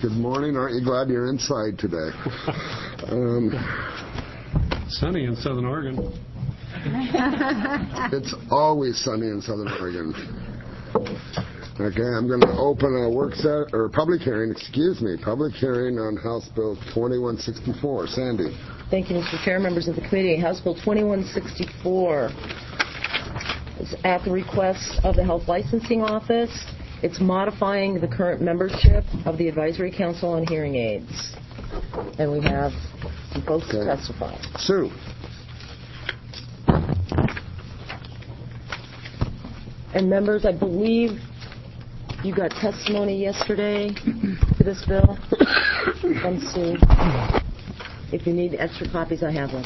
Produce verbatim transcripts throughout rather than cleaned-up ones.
Good morning. Aren't you glad you're inside today? Um, sunny in Southern Oregon. It's always sunny in Southern Oregon. Okay, I'm going to open a work set or public hearing. Excuse me, public hearing on House Bill twenty-one sixty-four. Sandy. Thank you, Mister Chair, members of the committee. House Bill twenty-one sixty-four is at the request of the Health Licensing Office. It's modifying the current membership of the Advisory Council on Hearing Aids. And we have some folks Okay. to testify. Sue. And members, I believe you got testimony yesterday to this bill from Sue. If you need extra copies, I have them.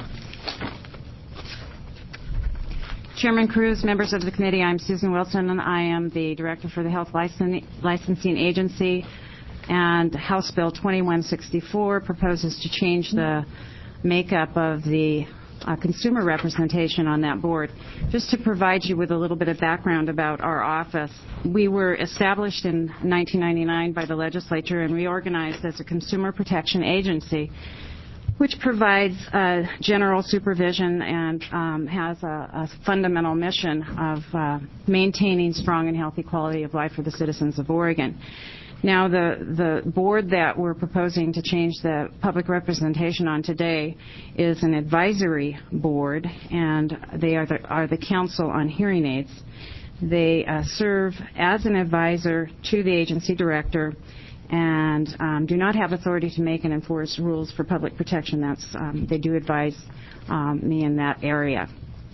Chairman Cruz, members of the committee, I'm Susan Wilson, and I am the Director for the Health Licen- Licensing Agency. And House Bill twenty-one sixty-four proposes to change the makeup of the uh, consumer representation on that board. Just to provide you with a little bit of background about our office, we were established in nineteen ninety-nine by the legislature and reorganized as a consumer protection agency, which provides uh, general supervision and um, has a, a fundamental mission of uh, maintaining strong and healthy quality of life for the citizens of Oregon. Now, the, the board that we're proposing to change the public representation on today is an advisory board, and they are the, are the Council on Hearing Aids. They uh, serve as an advisor to the agency director and um, do not have authority to make and enforce rules for public protection. That's um, they do advise um, me in that area.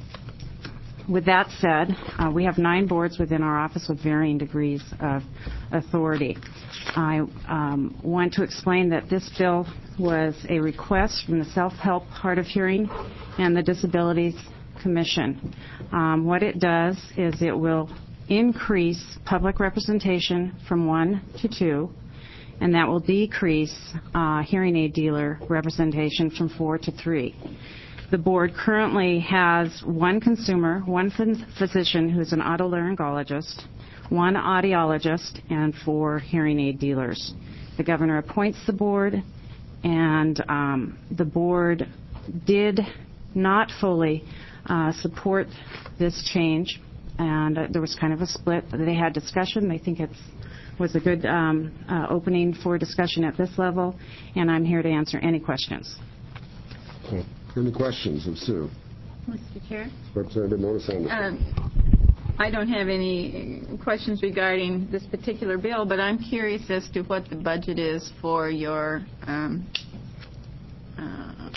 With that said, uh, we have nine boards within our office with varying degrees of authority. I um, want to explain that this bill was a request from the Self-Help Hard of Hearing and the Disabilities Commission. Um, what it does is it will increase public representation from one to two, and that will decrease uh, hearing aid dealer representation from four to three. The board currently has one consumer, one physician who's an otolaryngologist, one audiologist, and four hearing aid dealers. The governor appoints the board, and um, the board did not fully uh, support this change, and uh, there was kind of a split. They had discussion. They think it's was a good um, uh, opening for discussion at this level, and I'm here to answer any questions. Okay. Any questions of Sue? Mister Chair? Representative Mona Sanderson. Um, I don't have any questions regarding this particular bill, but I'm curious as to what the budget is for your um, uh,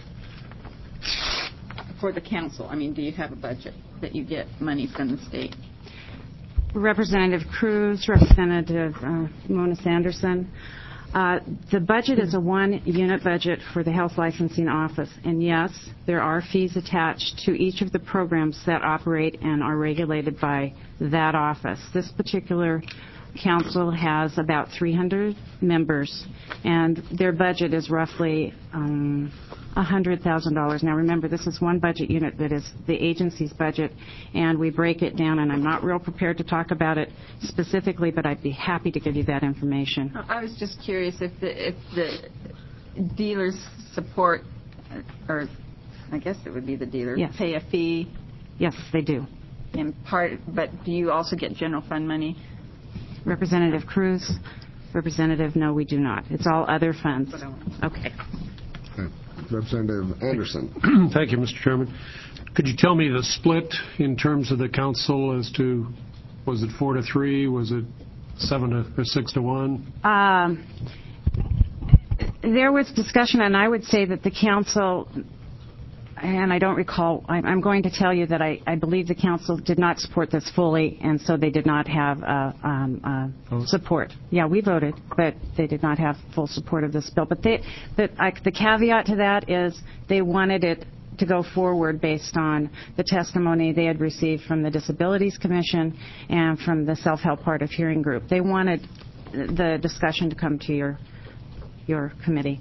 for the council. I mean, do you have a budget that you get money from the state? Representative Cruz, Representative uh, Mona Sanderson. Uh, the budget is a one-unit budget for the Health Licensing Office, and yes, there are fees attached to each of the programs that operate and are regulated by that office. This particular council has about three hundred members, and their budget is roughly um, one hundred thousand dollars. Now remember, this is one budget unit that is the agency's budget, and we break it down, and I'm not real prepared to talk about it specifically, but I'd be happy to give you that information. I was just curious if the, if the dealers support, or I guess it would be the dealers, yes. pay a fee? Yes, they do. In part, but do you also get general fund money? Representative Cruz, Representative, no, we do not. It's all other funds. Okay. Okay. Representative Anderson. Thank you, Mister Chairman. Could you tell me the split in terms of the council as to, was it four to three? Was it seven to or six to one? Um, there was discussion, and I would say that the council, and I don't recall, I'm going to tell you that I, I believe the council did not support this fully, and so they did not have uh, um, uh, support. Yeah, we voted, but they did not have full support of this bill. But they, but I, the caveat to that is they wanted it to go forward based on the testimony they had received from the Disabilities Commission and from the Self-Help Hard of Hearing group. They wanted the discussion to come to your your committee.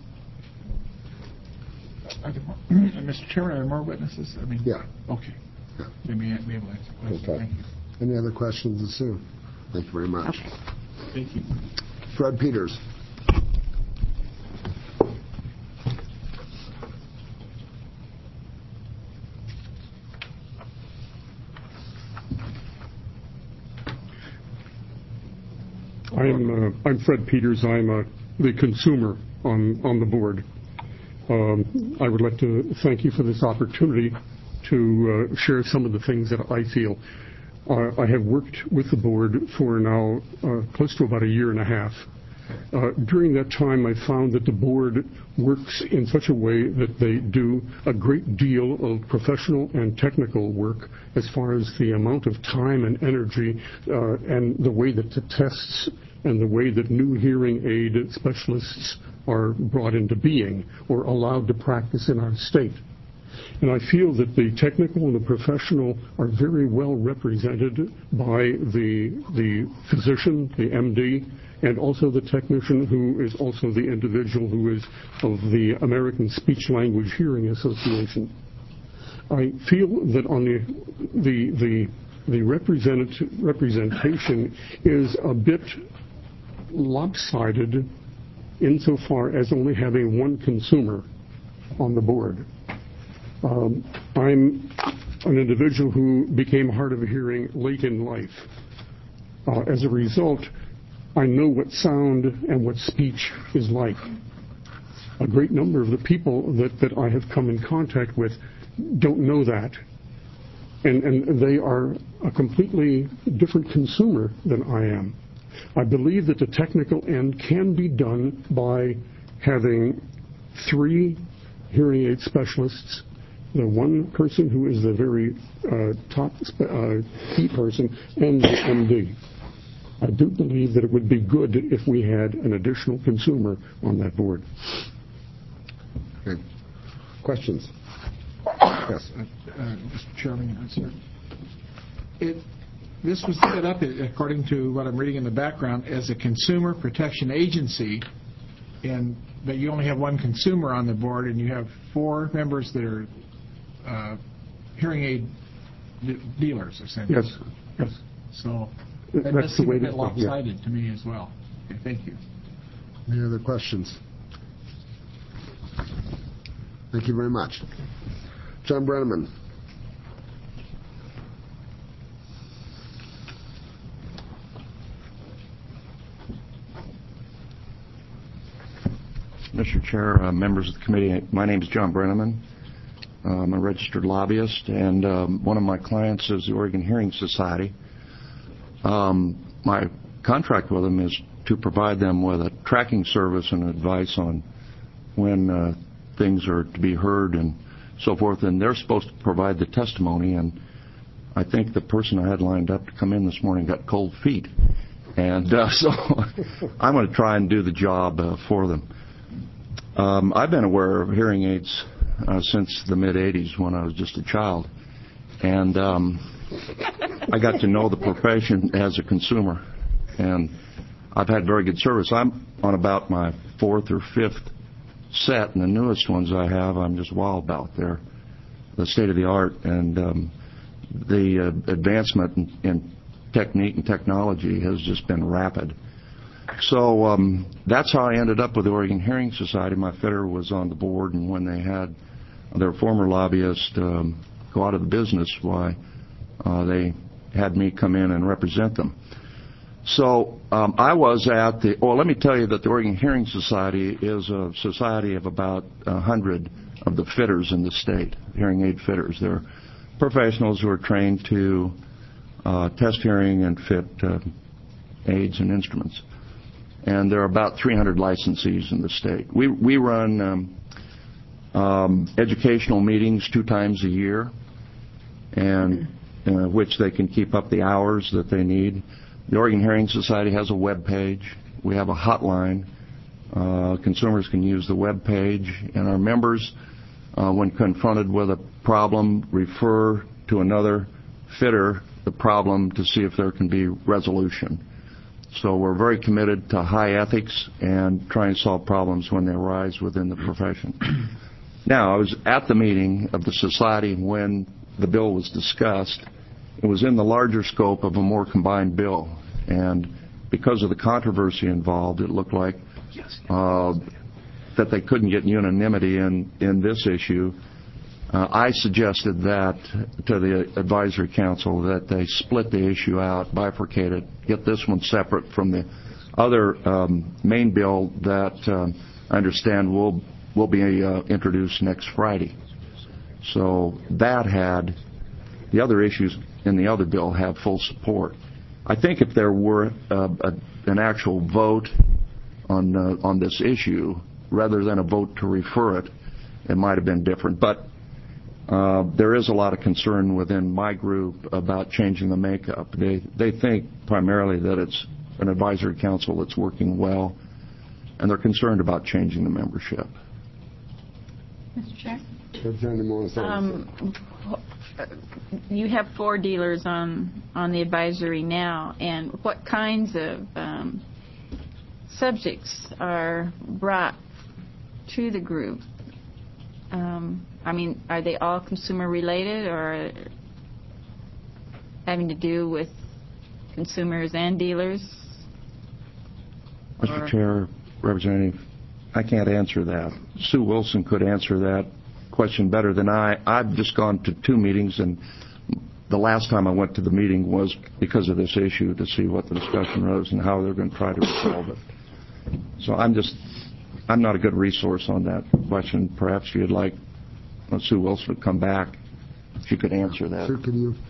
Mister Chairman, are there more witnesses? I mean, Yeah. Okay. Yeah. They may be able to answer questions. Okay. Thank you. Any other questions of Sue? Thank you very much. Okay. Thank you. Fred Peters. I'm uh, I'm Fred Peters. I'm uh, the consumer on on the board. Um, I would like to thank you for this opportunity to uh, share some of the things that I feel. Uh, I have worked with the board for now uh, close to about a year and a half. Uh, during that time, I found that the board works in such a way that they do a great deal of professional and technical work as far as the amount of time and energy uh, and the way that the tests and the way that new hearing aid specialists are brought into being or allowed to practice in our state. And I feel that the technical and the professional are very well represented by the the physician, the M D, and also the technician, who is also the individual who is of the American Speech Language Hearing Association. I feel that on the the the, the represent, representation is a bit lopsided insofar as only having one consumer on the board. Um, I'm an individual who became hard of hearing late in life. Uh, as a result, I know what sound and what speech is like. A great number of the people that, that I have come in contact with don't know that. And, and they are a completely different consumer than I am. I believe that the technical end can be done by having three hearing aid specialists, the one person who is the very uh, top uh, key person, and the M D. I do believe that it would be good if we had an additional consumer on that board. Okay. Questions? Yes. Uh, uh, Mister Chairman, sir. It, this was set up, according to what I'm reading in the background, as a consumer protection agency, and but you only have one consumer on the board, and you have four members that are uh, hearing aid de- dealers, essentially. Yes. Yes. So that That's does the seem way a bit to- lopsided yeah. to me as well. Okay, thank you. Any other questions? Thank you very much. John Brenneman. Mister Chair, uh, members of the committee, my name is John Brenneman. Uh, I'm a registered lobbyist, and um, one of my clients is the Oregon Hearing Society. Um, my contract with them is to provide them with a tracking service and advice on when uh, things are to be heard and so forth, and they're supposed to provide the testimony, and I think the person I had lined up to come in this morning got cold feet, and uh, so I'm going to try and do the job uh, for them. Um, I've been aware of hearing aids uh, since the mid-eighties when I was just a child, and um, I got to know the profession as a consumer, and I've had very good service. I'm on about my fourth or fifth set, and the newest ones I have, I'm just wild about. They're the state of the art, and um, the uh, advancement in, in technique and technology has just been rapid. So um, that's how I ended up with the Oregon Hearing Society. My fitter was on the board, and when they had their former lobbyist um, go out of the business, why uh, they had me come in and represent them. So um, I was at the, well, let me tell you that the Oregon Hearing Society is a society of about one hundred of the fitters in the state, hearing aid fitters. They're professionals who are trained to uh, test hearing and fit uh, aids and instruments. And there are about three hundred licensees in the state. We we run um, um, educational meetings two times a year, and uh, which they can keep up the hours that they need. The Oregon Hearing Society has a web page. We have a hotline. Uh, consumers can use the web page, and our members, uh, when confronted with a problem, refer to another fitter the problem to see if there can be resolution. So we're very committed to high ethics and try and solve problems when they arise within the profession. Now, I was at the meeting of the society when the bill was discussed. It was in the larger scope of a more combined bill. And because of the controversy involved, it looked like uh, that they couldn't get unanimity in, in this issue. Uh, I suggested that to the advisory council that they split the issue out, bifurcate it, get this one separate from the other um, main bill that um, I understand will will be uh, introduced next Friday. So that had, the other issues in the other bill have full support. I think if there were a, a, an actual vote on uh, on this issue, rather than a vote to refer it, it might have been different. But uh, there is a lot of concern within my group about changing the makeup. They they think primarily that it's an advisory council that's working well, and they're concerned about changing the membership. Mister Chair? Um, You have four dealers on, on the advisory now, and what kinds of um, subjects are brought to the group? Um, I mean, are they all consumer-related or having to do with consumers and dealers? Mister Or- Chair, Representative, I can't answer that. Sue Wilson could answer that question better than I. I've just gone to two meetings, and the last time I went to the meeting was because of this issue to see what the discussion was and how they're going to try to resolve it. So I'm just, I'm not a good resource on that question. Perhaps you'd like uh, Sue Wilson to come back. She could answer that. Sir, could you?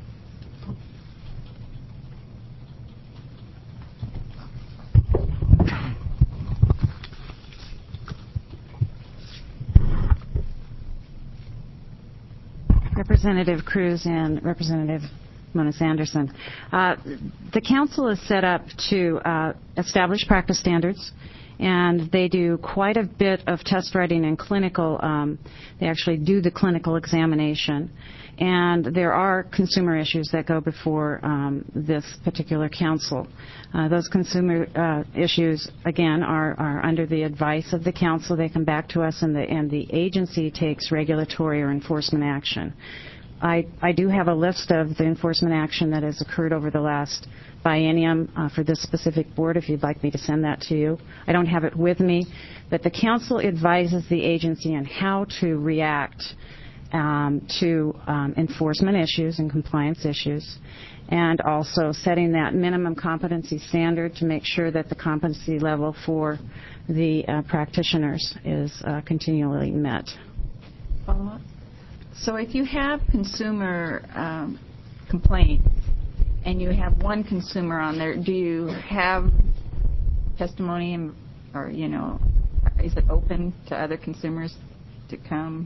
Representative Cruz and Representative Moniz Anderson. Uh, the council is set up to uh, establish practice standards, and they do quite a bit of test writing and clinical. Um, they actually do the clinical examination, and there are consumer issues that go before um, this particular council. Uh, those consumer uh, issues, again, are, are under the advice of the council. They come back to us, and the, and the agency takes regulatory or enforcement action. I, I do have a list of the enforcement action that has occurred over the last biennium uh, for this specific board, if you'd like me to send that to you. I don't have it with me, but the council advises the agency on how to react um, to um, enforcement issues and compliance issues, and also setting that minimum competency standard to make sure that the competency level for the uh, practitioners is uh, continually met. Follow-up? So if you have consumer um, complaints and you have one consumer on there, do you have testimony and, or, you know, is it open to other consumers to come?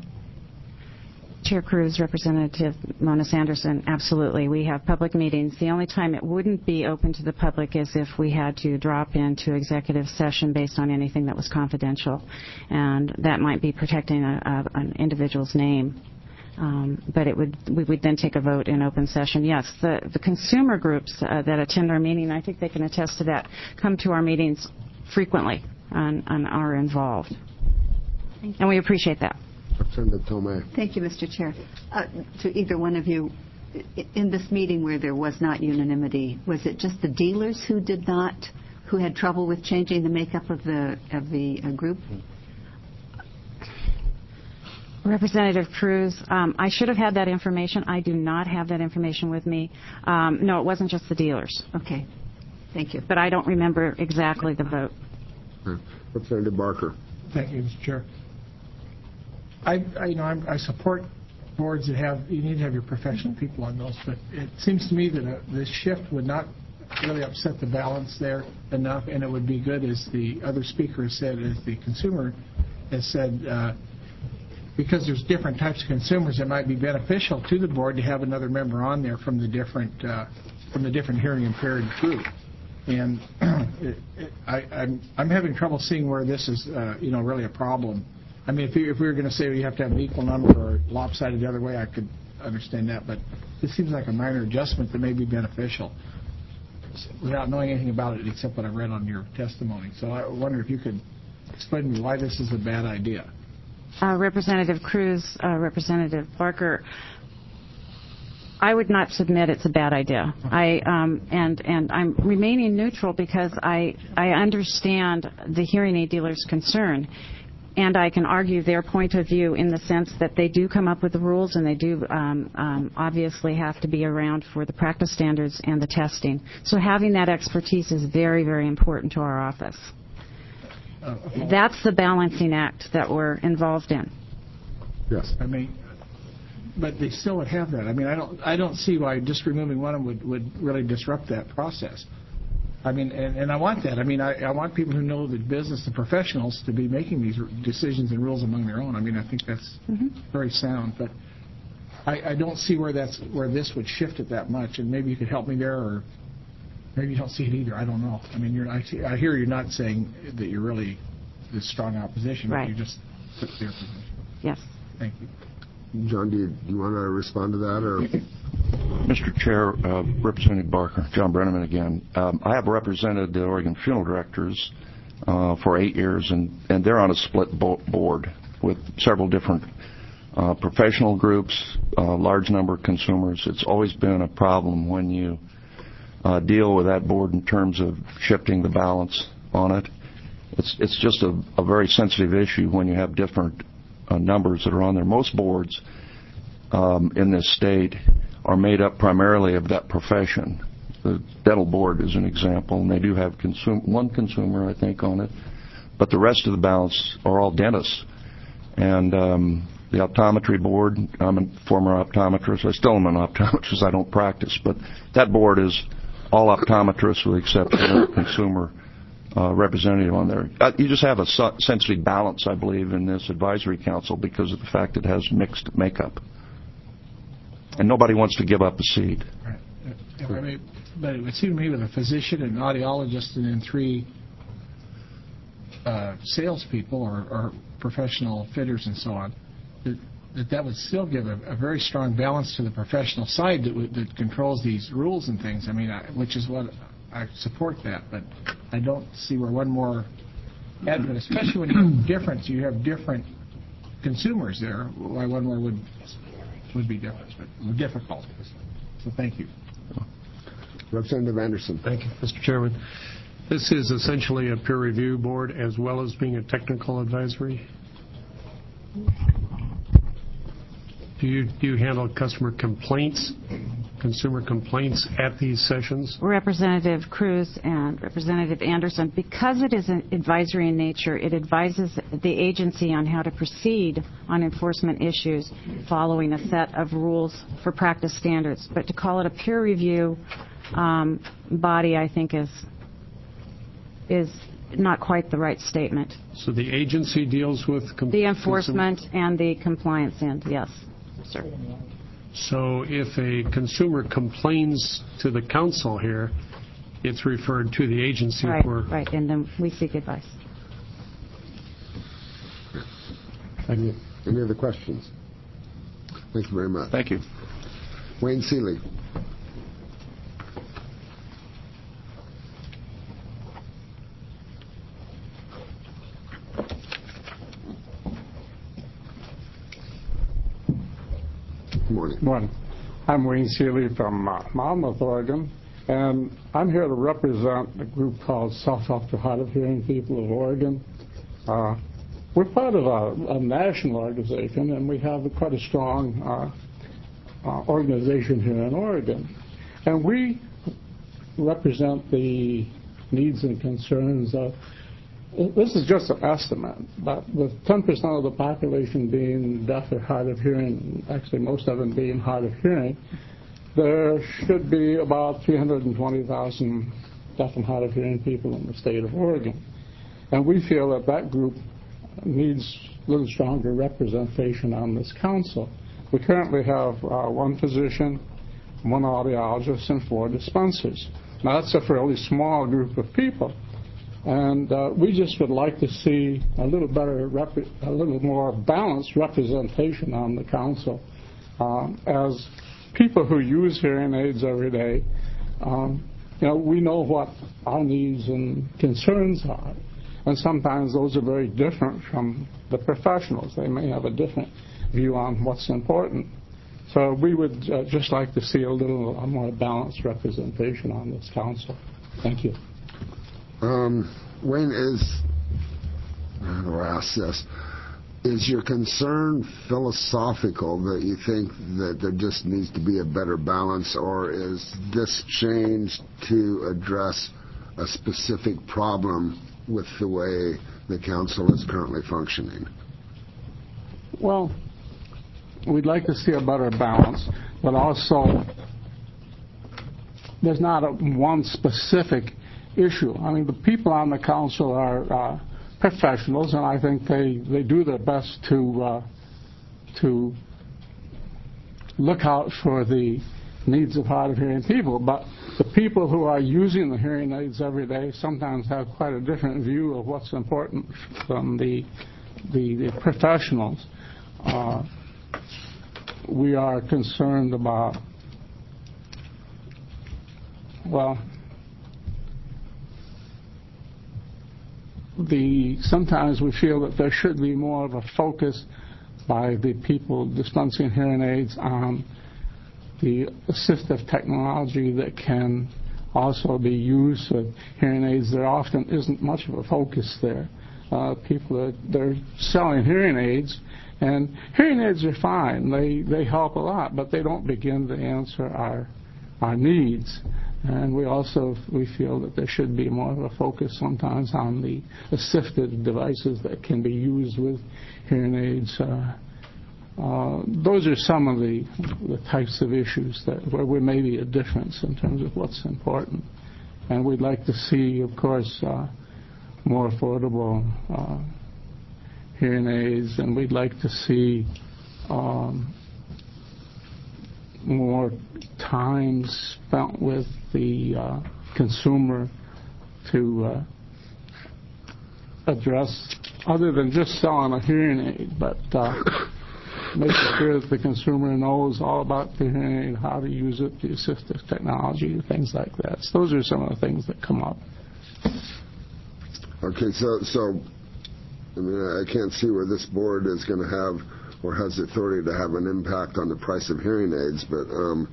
Chair Cruz, Representative Moniz Anderson, absolutely. We have public meetings. The only time it wouldn't be open to the public is if we had to drop into executive session based on anything that was confidential, and that might be protecting a, a, an individual's name. Um, but it would we would then take a vote in open session. Yes, the, the consumer groups uh, that attend our meeting, I think they can attest to that, come to our meetings frequently and, and are involved. And we appreciate that. Representative Tomei. Thank you, Mister Chair. Uh, to either one of you, in this meeting where there was not unanimity, was it just the dealers who did not, who had trouble with changing the makeup of the of the uh, group? Representative Cruz, um, I should have had that information. I do not have that information with me. Um, no, it wasn't just the dealers. Okay. Thank you. But I don't remember exactly the vote. Representative Barker. Thank you, Mister Chair. I, I you know, I'm, I support boards that have, you need to have your professional people on those, but it seems to me that a, this shift would not really upset the balance there enough, and it would be good, as the other speaker has said, as the consumer has said, uh, because there's different types of consumers, it might be beneficial to the board to have another member on there from the different uh, from the different hearing impaired group. And it, it, I, I'm I'm having trouble seeing where this is uh, you know really a problem. I mean, if, you, if we were going to say you have to have an equal number or lopsided the other way, I could understand that. But this seems like a minor adjustment that may be beneficial, without knowing anything about it except what I read on your testimony. So I wonder if you could explain to me why this is a bad idea. Uh, Representative Cruz, uh, Representative Barker, I would not submit it's a bad idea. I um, and and I'm remaining neutral because I I understand the hearing aid dealer's concern. and I can argue their point of view in the sense that they do come up with the rules, and they do um, um, obviously have to be around for the practice standards and the testing. So having that expertise is very, very important to our office. That's the balancing act that we're involved in. Yes. I mean, but they still would have that. I mean, I don't, I don't see why just removing one of them would, would really disrupt that process. I mean, and, and I want that. I mean, I, I want people who know the business, the professionals, to be making these decisions and rules among their own. I mean, I think that's mm-hmm. very sound. But I, I don't see where that's where this would shift it that much. And maybe you could help me there, or maybe you don't see it either. I don't know. I mean, you're, I, I hear you're not saying that you're really this strong opposition, right. but you just took their position. Yes. Thank you. John, do you, do you want to respond to that? Or Mister Chair, uh, Representative Barker, John Brenneman again. Um, I have represented the Oregon Funeral Directors uh, for eight years, and, and they're on a split bo- board with several different uh, professional groups, a uh, large number of consumers. It's always been a problem when you uh, deal with that board in terms of shifting the balance on it. It's, it's just a, a very sensitive issue when you have different Uh, numbers that are on there. Most boards um, in this state are made up primarily of that profession. The dental board is an example, and they do have consum- one consumer, I think, on it. But the rest of the balance are all dentists. And um, the optometry board, I'm a former optometrist. I still am an optometrist. I don't practice. But that board is all optometrists with the exception of the consumer Uh, representative on there. Uh, you just have a su- sensitive balance, I believe, in this advisory council because of the fact it has mixed makeup. And nobody wants to give up a seat. Right. I mean, but it would seem to me with a physician, an audiologist, and then three uh, salespeople or, or professional fitters and so on, that that, that would still give a, a very strong balance to the professional side that, would, that controls these rules and things. I mean, I, which is what... I support that, but I don't see where one more advocate, especially when you have different, you have different consumers there, why one more would would be different, but difficult. So thank you. Representative Anderson. Thank you, Mister Chairman. This is essentially a peer review board as well as being a technical advisory. Do you, do you handle customer complaints, consumer complaints at these sessions? Representative Cruz and Representative Anderson, because it is an advisory in nature, it advises the agency on how to proceed on enforcement issues following a set of rules for practice standards. But to call it a peer review um, body, I think, is is not quite the right statement. So the agency deals with com- the enforcement consumer- and the compliance end, yes. Sir. So if a consumer complains to the council here, it's referred to the agency right, for... Right, and then we seek advice. Any, any other questions? Thank you very much. Thank you. Wayne Seeley. Morning. Morning. I'm Wayne Seeley from uh, Monmouth, Oregon, and I'm here to represent a group called South-Ulster Hard of Hearing People of Oregon. Uh, we're part of a, a national organization, and we have quite a strong uh, uh, organization here in Oregon. And we represent the needs and concerns of, this is just an estimate, but with ten percent of the population being deaf or hard of hearing, actually most of them being hard of hearing, there should be about three hundred twenty thousand deaf and hard of hearing people in the state of Oregon. And we feel that that group needs a little stronger representation on this council. We currently have uh, one physician, one audiologist, and four dispensers. Now that's a fairly small group of people. And uh, we just would like to see a little better, rep- a little more balanced representation on the council. Um, as people who use hearing aids every day, um, you know, we know what our needs and concerns are. And sometimes those are very different from the professionals. They may have a different view on what's important. So we would uh, just like to see a little a more balanced representation on this council. Thank you. Um, Wayne, is or ask this. Is your concern philosophical that you think that there just needs to be a better balance, or is this change to address a specific problem with the way the council is currently functioning? Well, we'd like to see a better balance, but also there's not a, one specific issue. I mean, the people on the council are uh, professionals, and I think they, they do their best to uh, to look out for the needs of hard of hearing people. But the people who are using the hearing aids every day sometimes have quite a different view of what's important from the the, the professionals. Uh, we are concerned about, well, the sometimes we feel that there should be more of a focus by the people dispensing hearing aids on the assistive technology that can also be used with hearing aids. There often isn't much of a focus there. Uh, people are they're selling hearing aids, and hearing aids are fine. They they help a lot, but they don't begin to answer our our needs. And we also we feel that there should be more of a focus sometimes on the assistive devices that can be used with hearing aids. Uh, uh, those are some of the, the types of issues that where there may be a difference in terms of what's important. And we'd like to see, of course, uh, more affordable uh, hearing aids, and we'd like to see um, more time spent with the uh, consumer to uh, address, other than just selling a hearing aid, but uh, making sure that the consumer knows all about the hearing aid, how to use it, the assistive technology, things like that. So those are some of the things that come up. Okay, so, so I mean, I can't see where this board is going to have or has the authority to have an impact on the price of hearing aids, but um,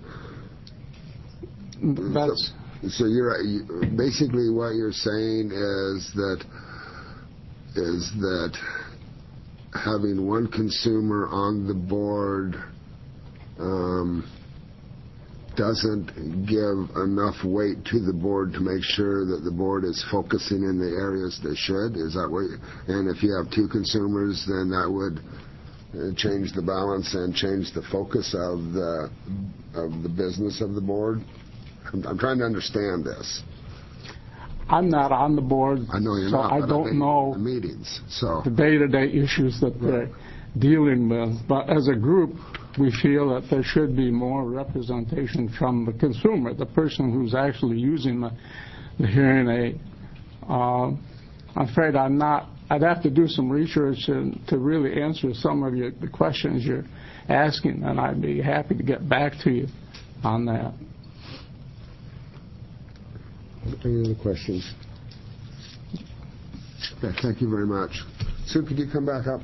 that's so, so you're you, basically what you're saying is that is that having one consumer on the board um, doesn't give enough weight to the board to make sure that the board is focusing in the areas they should. Is that what? You, and if you have two consumers, then that would change the balance and change the focus of the of the business of the board. I'm, I'm trying to understand this. I'm not on the board, I know you're so not, I but don't I mean, know the meetings. So the day-to-day issues that right. they're dealing with. But as a group, we feel that there should be more representation from the consumer, the person who's actually using the, the hearing aid. Uh, I'm afraid I'm not. I'd have to do some research and, to really answer some of your, the questions you're asking, and I'd be happy to get back to you on that. Any other questions? Okay, thank you very much. Sue, could you come back up?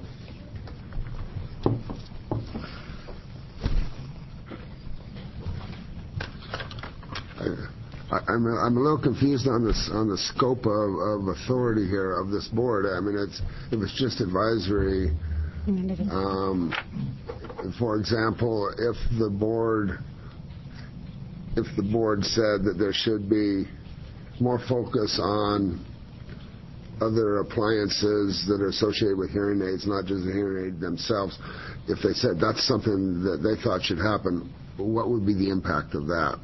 I, I'm a, I'm a little confused on this on the scope of, of authority here of this board. I mean, it's if it's just advisory. Um, for example, if the board if the board said that there should be more focus on other appliances that are associated with hearing aids, not just the hearing aid themselves, if they said that's something that they thought should happen, what would be the impact of that?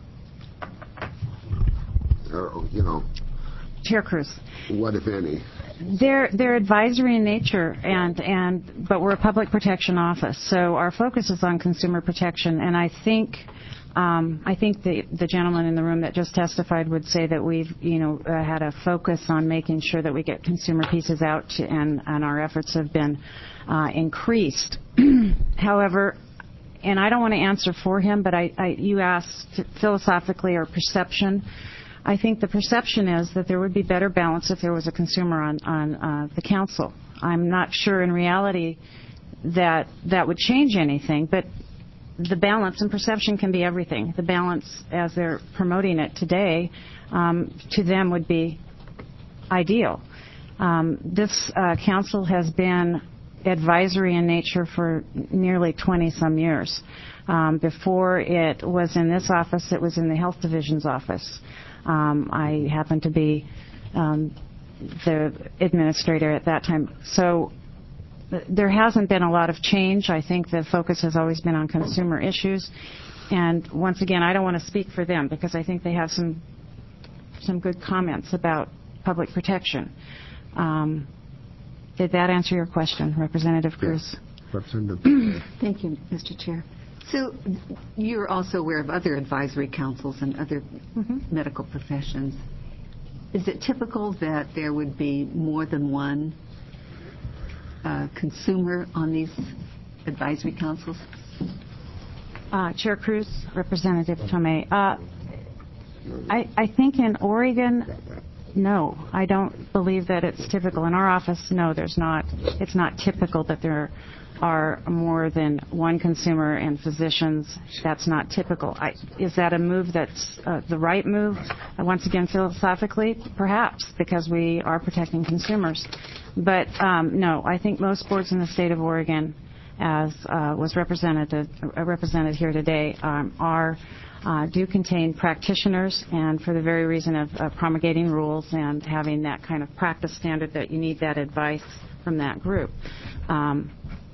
Or, you know, Chair Cruz. What, if any? They're they're advisory in nature, and and but we're a public protection office, so our focus is on consumer protection. And I think um, I think the the gentleman in the room that just testified would say that we've you know uh, had a focus on making sure that we get consumer pieces out, to, and and our efforts have been uh, increased. However, and I don't want to answer for him, but I, I you asked philosophically or perception. I think the perception is that there would be better balance if there was a consumer on, on uh, the council. I'm not sure in reality that that would change anything, but the balance and perception can be everything. The balance, as they're promoting it today, um, to them would be ideal. Um, this uh, council has been advisory in nature for nearly twenty-some years. Um, before it was in this office, it was in the Health Division's office. Um, I happened to be um, the administrator at that time. So th- there hasn't been a lot of change. I think the focus has always been on consumer issues. And once again, I don't want to speak for them because I think they have some some good comments about public protection. Um, did that answer your question, Representative Cruz? Yes. Representative. Thank you, Mister Chair. So you're also aware of other advisory councils and other mm-hmm. medical professions. Is it typical that there would be more than one uh, consumer on these advisory councils? Uh, Chair Cruz, Representative Tomei. Uh, I, I think in Oregon, no, I don't believe that it's typical. In our office, no, there's not. It's not typical that there are more than one consumer and physicians. That's not typical. I, is that a move that's uh, the right move? Uh, once again, philosophically, perhaps, because we are protecting consumers. But um, no, I think most boards in the state of Oregon, as uh, was represented uh, represented here today, um, are uh, do contain practitioners, and for the very reason of uh, promulgating rules and having that kind of practice standard that you need that advice from that group. Um,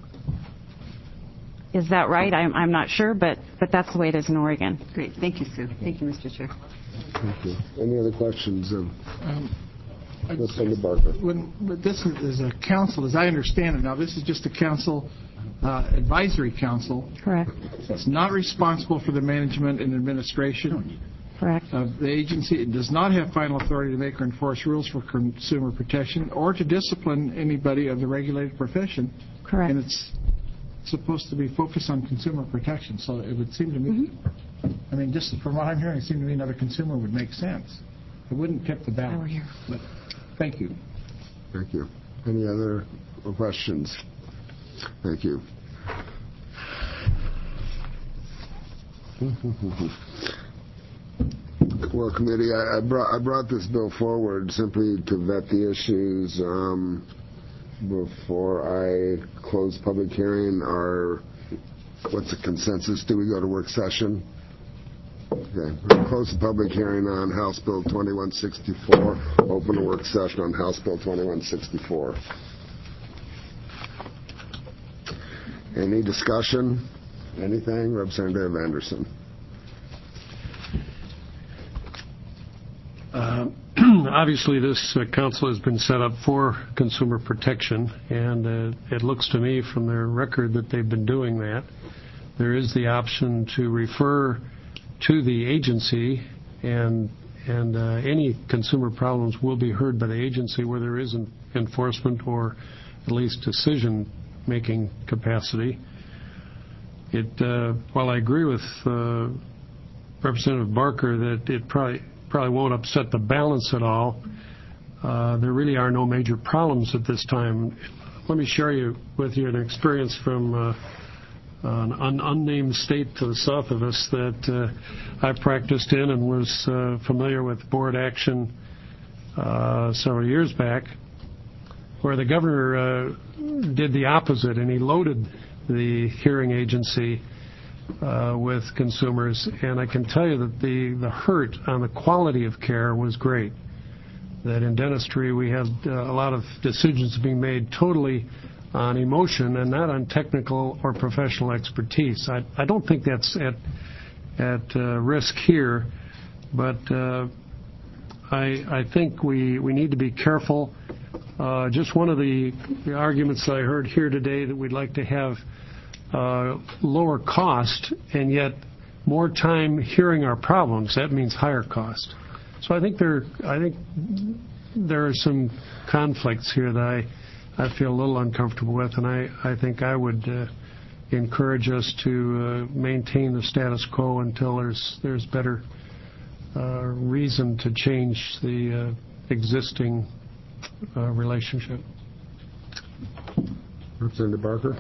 Is that right? I'm, I'm not sure, but, but that's the way it is in Oregon. Great. Thank you, Sue. Thank you, Mister Chair. Thank you. Any other questions of Um, Representative Barker? When, when this is a council, as I understand it, now this is just a council, uh, advisory council. Correct. It's not responsible for the management and administration Correct. of the agency. It does not have final authority to make or enforce rules for consumer protection or to discipline anybody of the regulated profession. Correct. And it's supposed to be focused on consumer protection. So it would seem to me, mm-hmm. I mean, just from what I'm hearing, it seems to me another consumer would make sense. It wouldn't tip the balance. Over here. But thank you. Thank you. Any other questions? Thank you. Well, committee, I, I brought I brought this bill forward simply to vet the issues um, before I close public hearing. Or what's the consensus? Do we go to work session? Okay. We'll close the public hearing on House Bill twenty-one sixty-four. Open a work session on House Bill twenty-one sixty-four. Any discussion? Anything? Representative Anderson. Uh, obviously, this uh, council has been set up for consumer protection, and uh, it looks to me from their record that they've been doing that. There is the option to refer to the agency, and and uh, any consumer problems will be heard by the agency where there isn't enforcement or at least decision-making capacity. It, uh, while I agree with uh, Representative Barker that it probably probably won't upset the balance at all, uh, there really are no major problems at this time. Let me share you with you an experience from uh, an un- unnamed state to the south of us that uh, I practiced in and was uh, familiar with board action uh, several years back, where the governor uh, did the opposite, and he loaded the hearing agency uh, with consumers. And I can tell you that the, the hurt on the quality of care was great. That in dentistry we had uh, a lot of decisions being made totally on emotion and not on technical or professional expertise. I, I don't think that's at at uh, risk here, but uh, I, I think we, we need to be careful. Uh, just one of the, the arguments I heard here today that we'd like to have uh, lower cost and yet more time hearing our problems. That means higher cost. So I think there I think there are some conflicts here that I I feel a little uncomfortable with, and I, I think I would uh, encourage us to uh, maintain the status quo until there's there's better uh, reason to change the uh, existing uh, relationship. Representative Barker.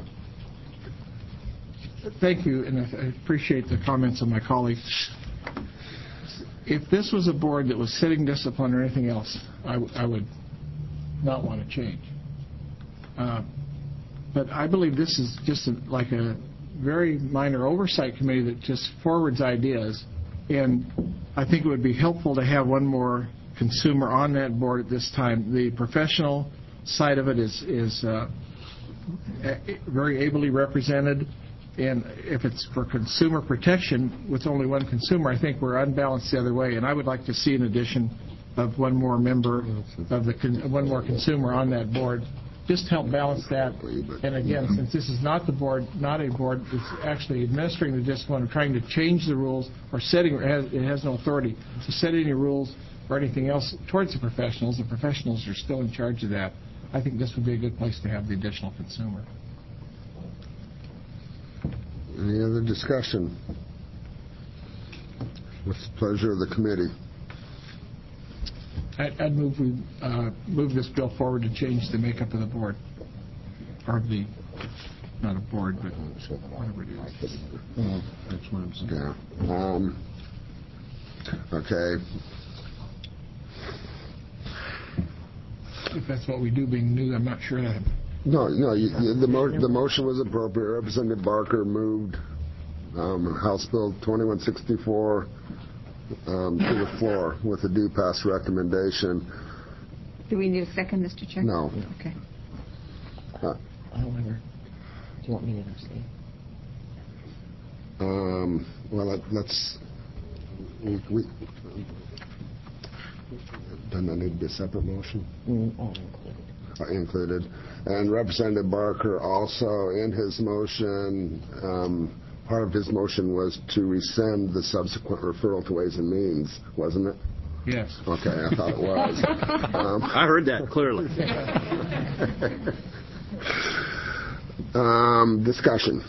Thank you, and I appreciate the comments of my colleagues. If this was a board that was setting discipline or anything else, I, w- I would not want to change. Uh, but I believe this is just a, like a very minor oversight committee that just forwards ideas, and I think it would be helpful to have one more consumer on that board at this time. The professional side of it is is uh, very ably represented, and if it's for consumer protection with only one consumer, I think we're unbalanced the other way, and I would like to see an addition of one more member of the con- one more consumer on that board, just to help balance that. And again, since this is not the board, not a board that's actually administering the discipline or trying to change the rules or setting, it has, it has no authority to set any rules or anything else towards the professionals. The professionals are still in charge of that. I think this would be a good place to have the additional consumer. Any other discussion? What's the pleasure of the committee? I'd, I'd move we uh, move this bill forward to change the makeup of the board, or the not a board, but whatever it is. Uh, that's what I'm saying. Yeah. Um, okay. If that's what we do, being new, I'm not sure that. No, no. You, you, the mo- the motion was appropriate. Representative Barker moved um, House Bill twenty-one sixty-four. Um, to the floor with a due pass recommendation. Do we need a second, Mister Chair? No. Okay. Uh, However, do you want me to abstain? um, well, let, let's. We, we, doesn't that need to be a separate motion? Mm, all included. Uh, included. And Representative Barker also, in his motion, um, part of his motion was to rescind the subsequent referral to Ways and Means, wasn't it? Yes. Okay, I thought it was. um, I heard that clearly. um, discussion.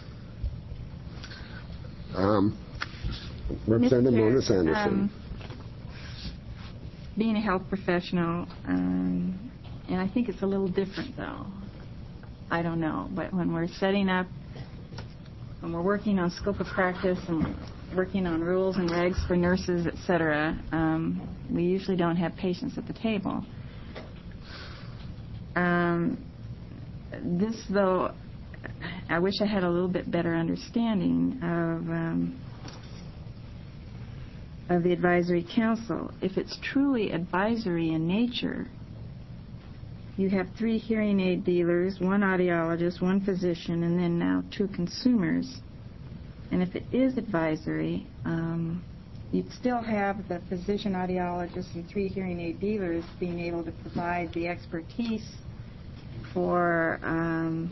Um, Representative Mona Sanderson. Um, being a health professional, um, and I think it's a little different, though. I don't know, but when we're setting up when we're working on scope of practice and working on rules and regs for nurses, et cetera, um, we usually don't have patients at the table. Um, this, though, I wish I had a little bit better understanding of um, of the advisory council. If it's truly advisory in nature, you have three hearing aid dealers, one audiologist, one physician, and then now two consumers. And if it is advisory, um, you'd still have the physician, audiologist, and three hearing aid dealers being able to provide the expertise for um,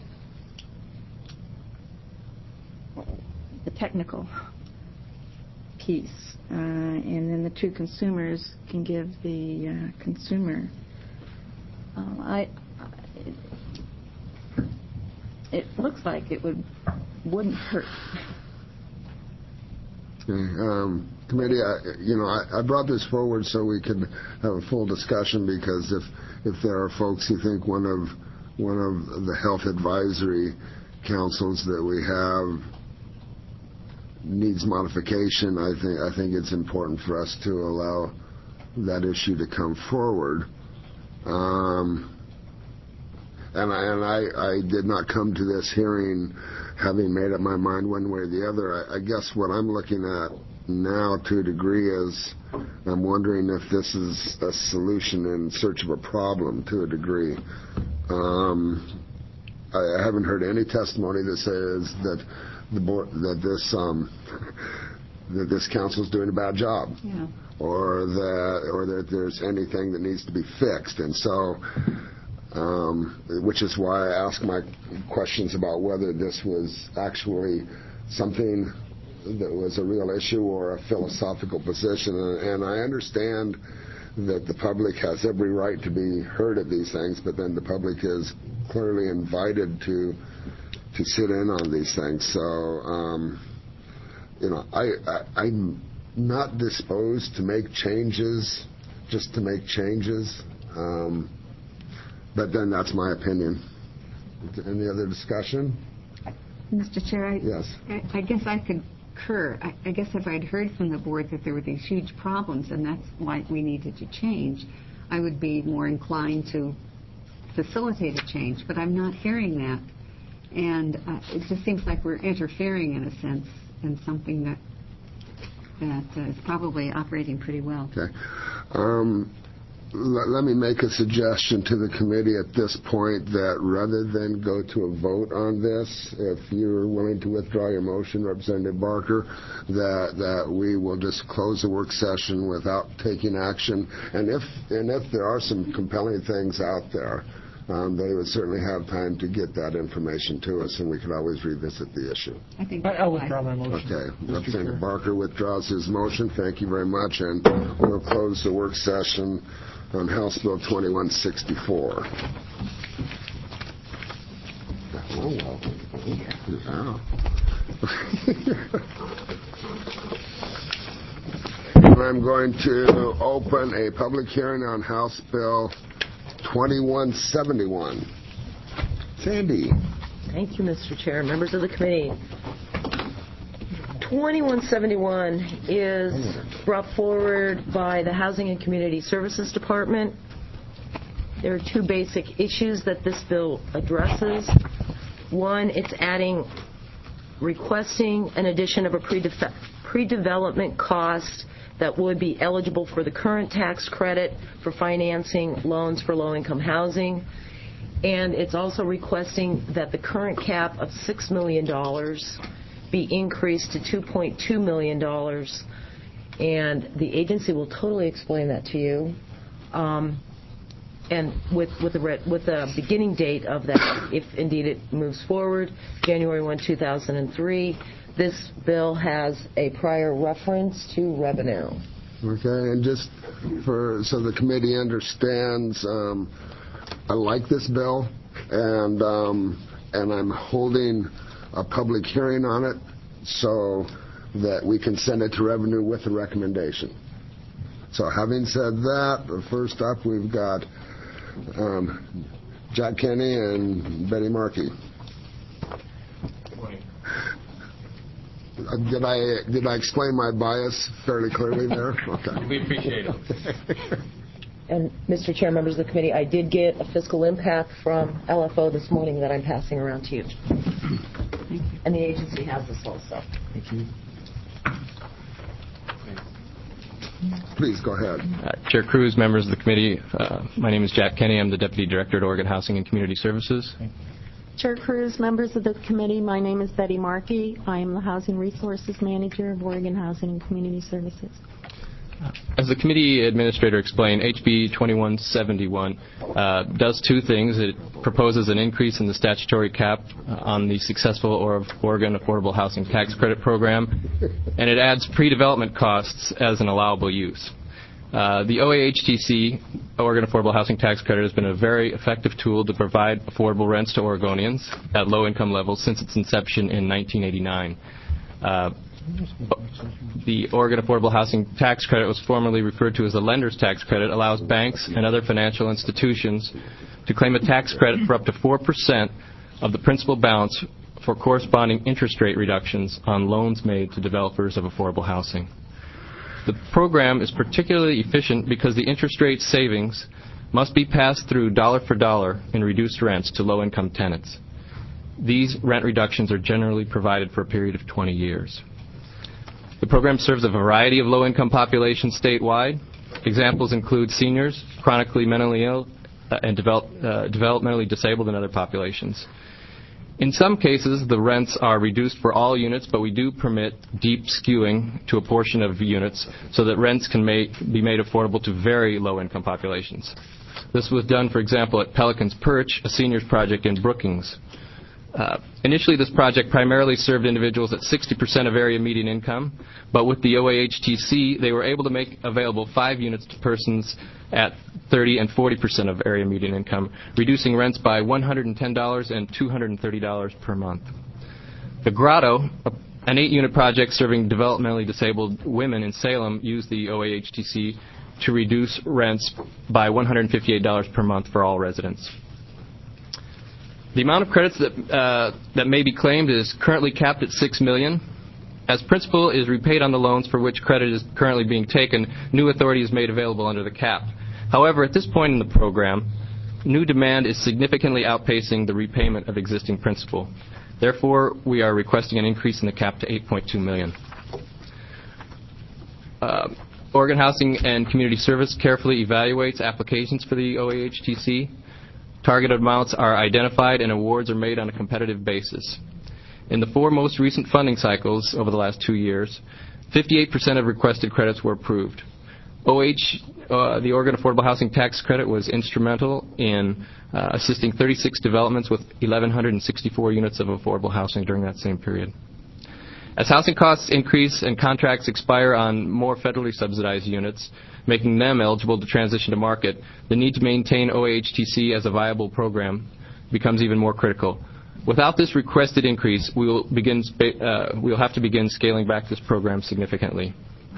the technical piece. Uh, and then the two consumers can give the uh, consumer Um, I, it, it looks like it would wouldn't hurt. Okay, um, committee, I, you know, I, I brought this forward so we could have a full discussion, because if if there are folks who think one of one of the health advisory councils that we have needs modification, I think I think it's important for us to allow that issue to come forward. Um, and I, and I, I did not come to this hearing having made up my mind one way or the other. I, I guess what I'm looking at now to a degree is I'm wondering if this is a solution in search of a problem to a degree. Um, I, I haven't heard any testimony that says that the board, that this um, that this council's doing a bad job. Yeah. Or that, or that there's anything that needs to be fixed, and so, um, which is why I asked my questions about whether this was actually something that was a real issue or a philosophical position. And, and I understand that the public has every right to be heard at these things, but then the public is clearly invited to to sit in on these things. So, um, you know, I, I I'm. not disposed to make changes just to make changes, um, but then that's my opinion. Any other discussion? Mister Chair, I, yes. I, I guess I concur. I, I guess if I'd heard from the board that there were these huge problems and that's why we needed to change, I would be more inclined to facilitate a change, but I'm not hearing that. And uh, it just seems like we're interfering, in a sense, in something that that uh, is probably operating pretty well. Okay. Um, let, let me make a suggestion to the committee at this point that rather than go to a vote on this, if you're willing to withdraw your motion, Representative Barker, that that we will just close the work session without taking action. And if and if there are some compelling things out there, Um, they would certainly have time to get that information to us, and we could always revisit the issue. I think I, I'll withdraw my motion. Okay. Mister Representative Chair. Barker withdraws his motion. Thank you very much, and we'll close the work session on House Bill twenty-one sixty-four. Oh, well. Wow. And I'm going to open a public hearing on House Bill twenty-one seventy-one. Sandy. Thank you, Mister Chair, members of the committee. twenty-one seventy-one is brought forward by the Housing and Community Services Department. There are two basic issues that this bill addresses. One, it's adding, requesting an addition of a pre-def- pre-development cost that would be eligible for the current tax credit for financing loans for low-income housing. And it's also requesting that the current cap of six million dollars be increased to two point two million dollars. And the agency will totally explain that to you. Um, and with, with, the, re- with the beginning date of that, if indeed it moves forward, January first, two thousand three, this bill has a prior reference to revenue. Okay, and just for so the committee understands, um, I like this bill, and um, and I'm holding a public hearing on it so that we can send it to revenue with a recommendation. So having said that, first up we've got um, Jack Kenny and Betty Markey. Uh, did I did I explain my bias fairly clearly there? Okay. We appreciate it. And, Mister Chair, members of the committee, I did get a fiscal impact from L F O this morning that I'm passing around to you. Thank you. And the agency has this also. Thank you. Please go ahead. Uh, Chair Cruz, members of the committee, uh, my name is Jack Kenny. I'm the Deputy Director at Oregon Housing and Community Services. Chair Cruz, members of the committee, my name is Betty Markey. I am the Housing Resources Manager of Oregon Housing and Community Services. As the committee administrator explained, H B twenty-one seventy-one uh, does two things. It proposes an increase in the statutory cap uh, on the successful Oregon Affordable Housing Tax Credit Program, and it adds pre-development costs as an allowable use. Uh, the O A H T C, Oregon Affordable Housing Tax Credit, has been a very effective tool to provide affordable rents to Oregonians at low-income levels since its inception in nineteen eighty-nine. Uh, The Oregon Affordable Housing Tax Credit was formerly referred to as the Lender's Tax Credit, allows banks and other financial institutions to claim a tax credit for up to four percent of the principal balance for corresponding interest rate reductions on loans made to developers of affordable housing. The program is particularly efficient because the interest rate savings must be passed through dollar for dollar in reduced rents to low-income tenants. These rent reductions are generally provided for a period of twenty years. The program serves a variety of low-income populations statewide. Examples include seniors, chronically mentally ill, uh, and develop, uh, developmentally disabled and other populations. In some cases, the rents are reduced for all units, but we do permit deep skewing to a portion of units so that rents can make, be made affordable to very low-income populations. This was done, for example, at Pelican's Perch, a seniors project in Brookings. Uh, initially, this project primarily served individuals at sixty percent of area median income, but with the O A H T C, they were able to make available five units to persons at thirty and forty percent of area median income, reducing rents by one hundred ten dollars and two hundred thirty dollars per month. The Grotto, an eight-unit project serving developmentally disabled women in Salem, used the O A H T C to reduce rents by one hundred fifty-eight dollars per month for all residents. The amount of credits that uh, that may be claimed is currently capped at six million dollars. As principal is repaid on the loans for which credit is currently being taken, new authority is made available under the cap. However, at this point in the program, new demand is significantly outpacing the repayment of existing principal. Therefore, we are requesting an increase in the cap to eight point two million dollars. Uh, Oregon Housing and Community Service carefully evaluates applications for the O A H T C. Targeted amounts are identified and awards are made on a competitive basis. In the four most recent funding cycles over the last two years, fifty-eight percent of requested credits were approved. O H, uh, the Oregon Affordable Housing Tax Credit, was instrumental in uh, assisting thirty-six developments with one thousand one hundred sixty-four units of affordable housing during that same period. As housing costs increase and contracts expire on more federally subsidized units, making them eligible to transition to market, the need to maintain O A H T C as a viable program becomes even more critical. Without this requested increase, we will begin, uh, we will have to begin scaling back this program significantly.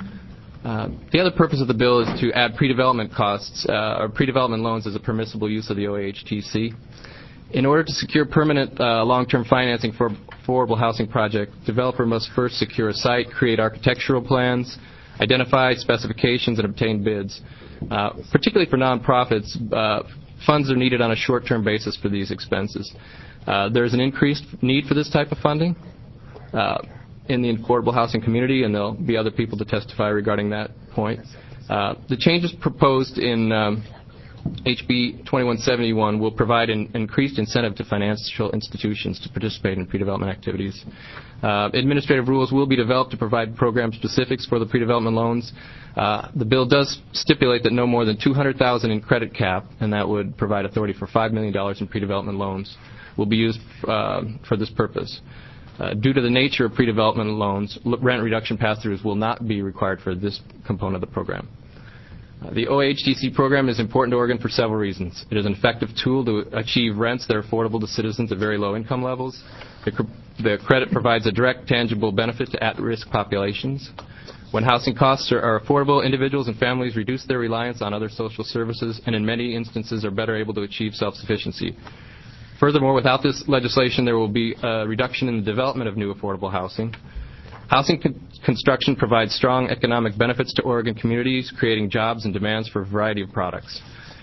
Uh, the other purpose of the bill is to add pre-development costs uh, or pre-development loans as a permissible use of the O A H T C. In order to secure permanent uh, long-term financing for affordable housing project, developer must first secure a site, create architectural plans, identify specifications, and obtain bids. Uh, particularly for nonprofits, uh, funds are needed on a short-term basis for these expenses. Uh, there's an increased need for this type of funding uh, in the affordable housing community, and there'll be other people to testify regarding that point. Uh, the changes proposed in um, H B twenty-one seventy-one will provide an increased incentive to financial institutions to participate in pre-development activities. Uh, administrative rules will be developed to provide program specifics for the pre-development loans. Uh, the bill does stipulate that no more than two hundred thousand dollars in credit cap, and that would provide authority for five million dollars in pre-development loans, will be used uh, for this purpose. Uh, due to the nature of pre-development loans, rent reduction pass-throughs will not be required for this component of the program. Uh, the O A H T C program is important to Oregon for several reasons. It is an effective tool to achieve rents that are affordable to citizens at very low income levels. The, cr- the credit provides a direct, tangible benefit to at-risk populations. When housing costs are, are affordable, individuals and families reduce their reliance on other social services and in many instances are better able to achieve self-sufficiency. Furthermore, without this legislation, there will be a reduction in the development of new affordable housing. Housing con- construction provides strong economic benefits to Oregon communities, creating jobs and demands for a variety of products.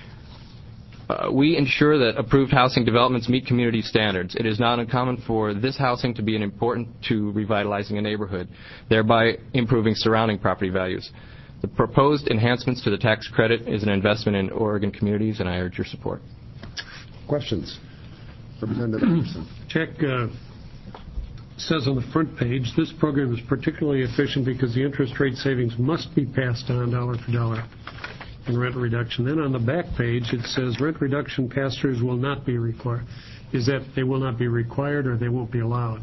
Uh, we ensure that approved housing developments meet community standards. It is not uncommon for this housing to be an important to revitalizing a neighborhood, thereby improving surrounding property values. The proposed enhancements to the tax credit is an investment in Oregon communities, and I urge your support. Questions? Representative Anderson. Check uh, says on the front page, this program is particularly efficient because the interest rate savings must be passed on dollar for dollar in rent reduction. Then on the back page, it says rent reduction pass-throughs will not be required. Is that they will not be required or they won't be allowed?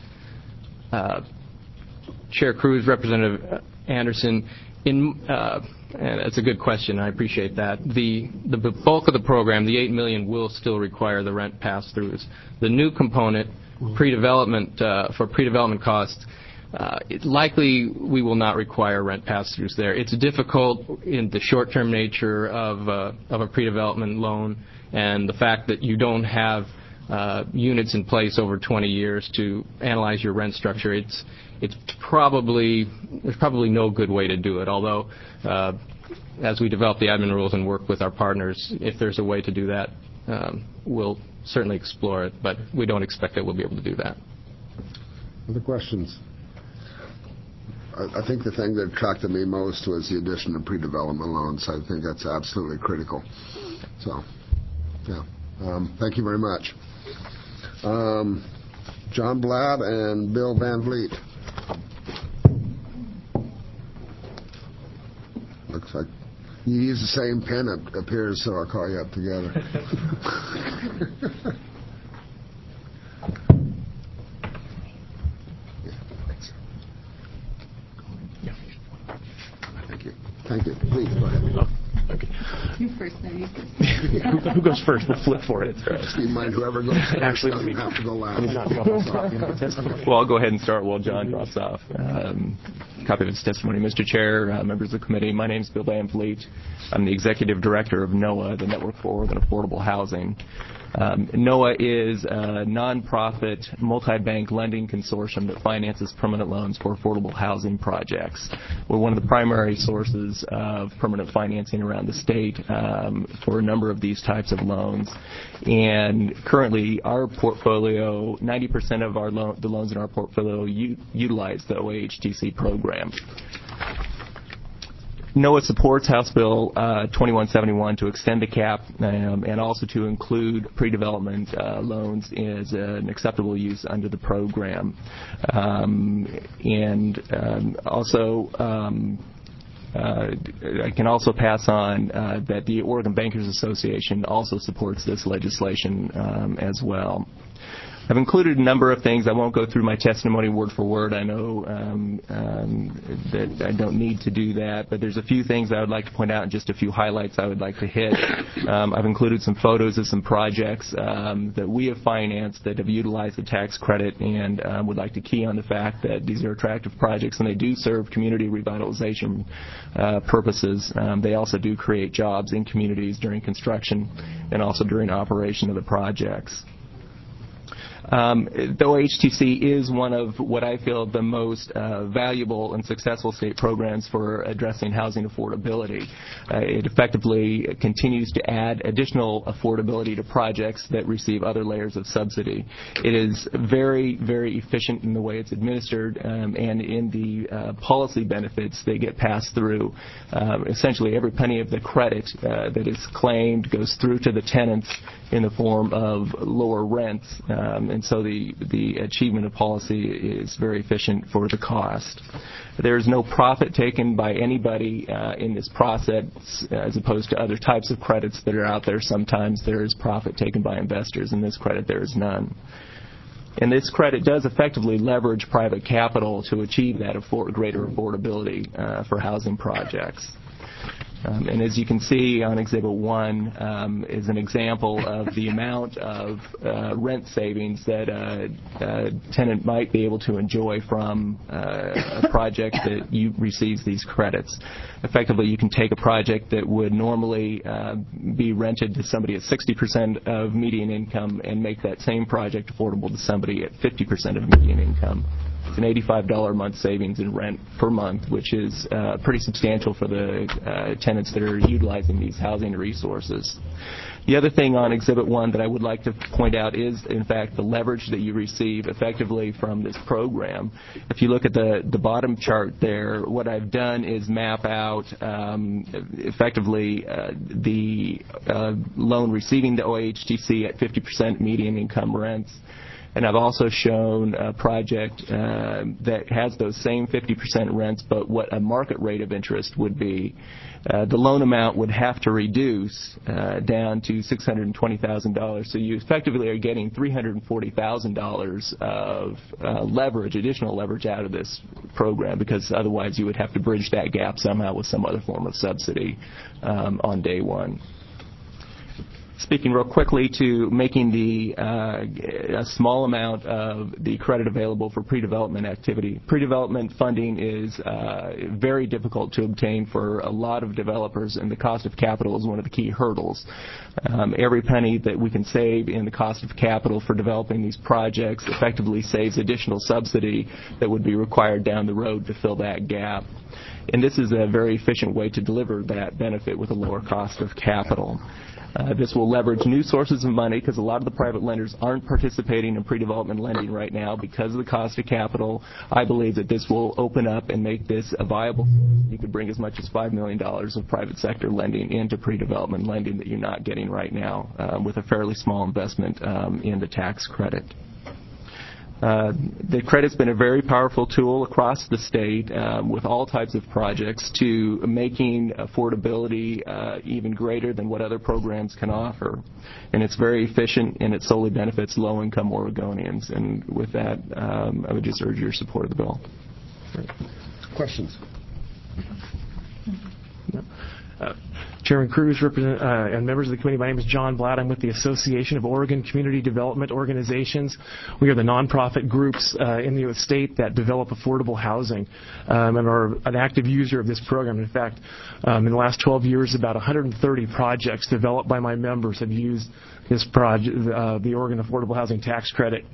Uh, Chair Cruz, Representative Anderson, in, uh, and that's a good question. I appreciate that. The the bulk of the program, the eight million dollars, will still require the rent pass-throughs. The new component, pre-development uh, for pre-development costs, uh, it, likely we will not require rent pass-throughs there. It's difficult in the short-term nature of uh, of a pre-development loan, and the fact that you don't have uh, units in place over twenty years to analyze your rent structure. It's it's probably there's probably no good way to do it. Although, uh, as we develop the admin rules and work with our partners, if there's a way to do that, um, we'll certainly explore it. But we don't expect that we'll be able to do that. Other questions? I, I think the thing that attracted me most was the addition of pre-development loans. I think that's absolutely critical. So, yeah. Um, thank you very much. Um, John Blatt and Bill Van Vliet. Looks like you use the same pen, it appears, so I'll call you up together. Thank you. Thank you. Please, go ahead. Oh, okay. You first, then you first. who, who goes first? We'll flip for it. Do you mind whoever goes first Actually, doesn't have to go last. Well, I'll go ahead and start while John drops off. Um, copy of his testimony. Mister Chair, uh, members of the committee, my name is Bill Van Vliet. I'm the Executive Director of NOAA, the Network for Oregon Affordable Housing. Um, NOAA is a nonprofit multi-bank lending consortium that finances permanent loans for affordable housing projects. We're one of the primary sources of permanent financing around the state um, for a number of these types of loans. And currently, our portfolio, ninety percent of our lo- the loans in our portfolio u- utilize the O A H T C program. NOAA supports House Bill uh, twenty-one seventy-one to extend the cap um, and also to include pre-development uh, loans as an acceptable use under the program. Um, and um, also, um, uh, I can also pass on uh, that the Oregon Bankers Association also supports this legislation um, as well. I've included a number of things. I won't go through my testimony word for word. I know um, um, that I don't need to do that, but there's a few things I would like to point out and just a few highlights I would like to hit. Um, I've included some photos of some projects um, that we have financed that have utilized the tax credit, and um, would like to key on the fact that these are attractive projects and they do serve community revitalization uh, purposes. Um, they also do create jobs in communities during construction and also during operation of the projects. Um, the O A H T C is one of what I feel the most uh, valuable and successful state programs for addressing housing affordability. Uh, it effectively continues to add additional affordability to projects that receive other layers of subsidy. It is very, very efficient in the way it's administered um, and in the uh, policy benefits that get passed through. Um, essentially, every penny of the credit uh, that is claimed goes through to the tenants in the form of lower rents. Um, and so the, the achievement of policy is very efficient for the cost. There is no profit taken by anybody uh, in this process as opposed to other types of credits that are out there. Sometimes there is profit taken by investors. In this credit, there is none. And this credit does effectively leverage private capital to achieve that afford- greater affordability uh, for housing projects. Um, and as you can see on Exhibit one um, is an example of the amount of uh, rent savings that a, a tenant might be able to enjoy from uh, a project that you receives these credits. Effectively, you can take a project that would normally uh, be rented to somebody at sixty percent of median income and make that same project affordable to somebody at fifty percent of median income. It's an eighty-five dollars a month savings in rent per month, which is uh, pretty substantial for the uh, tenants that are utilizing these housing resources. The other thing on Exhibit one that I would like to point out is, in fact, the leverage that you receive effectively from this program. If you look at the, the bottom chart there, what I've done is map out um, effectively uh, the uh, loan receiving the O A H T C at fifty percent median income rents. And I've also shown a project uh, that has those same fifty percent rents, but what a market rate of interest would be. Uh, the loan amount would have to reduce uh, down to six hundred twenty thousand dollars. So you effectively are getting three hundred forty thousand dollars of uh, leverage, additional leverage out of this program, because otherwise you would have to bridge that gap somehow with some other form of subsidy um, on day one. Speaking real quickly to making the uh, a small amount of the credit available for pre-development activity. Pre-development funding is uh, very difficult to obtain for a lot of developers, and the cost of capital is one of the key hurdles. Um, every penny that we can save in the cost of capital for developing these projects effectively saves additional subsidy that would be required down the road to fill that gap. And this is a very efficient way to deliver that benefit with a lower cost of capital. Uh, this will leverage new sources of money because a lot of the private lenders aren't participating in pre-development lending right now because of the cost of capital. I believe that this will open up and make this a viable. You could bring as much as five million dollars of private sector lending into pre-development lending that you're not getting right now um, with a fairly small investment um, in the tax credit. Uh, the credit's been a very powerful tool across the state um, with all types of projects to making affordability uh, even greater than what other programs can offer. And it's very efficient, and it solely benefits low-income Oregonians. And with that, um, I would just urge your support of the bill. Questions? Uh, Chairman Cruz represent, uh, and members of the committee, my name is John Blatt. I'm with the Association of Oregon Community Development Organizations. We are the nonprofit groups uh, in the U S state that develop affordable housing um, and are an active user of this program. In fact, um, in the last twelve years, about one hundred thirty projects developed by my members have used this project, uh, the Oregon Affordable Housing Tax Credit.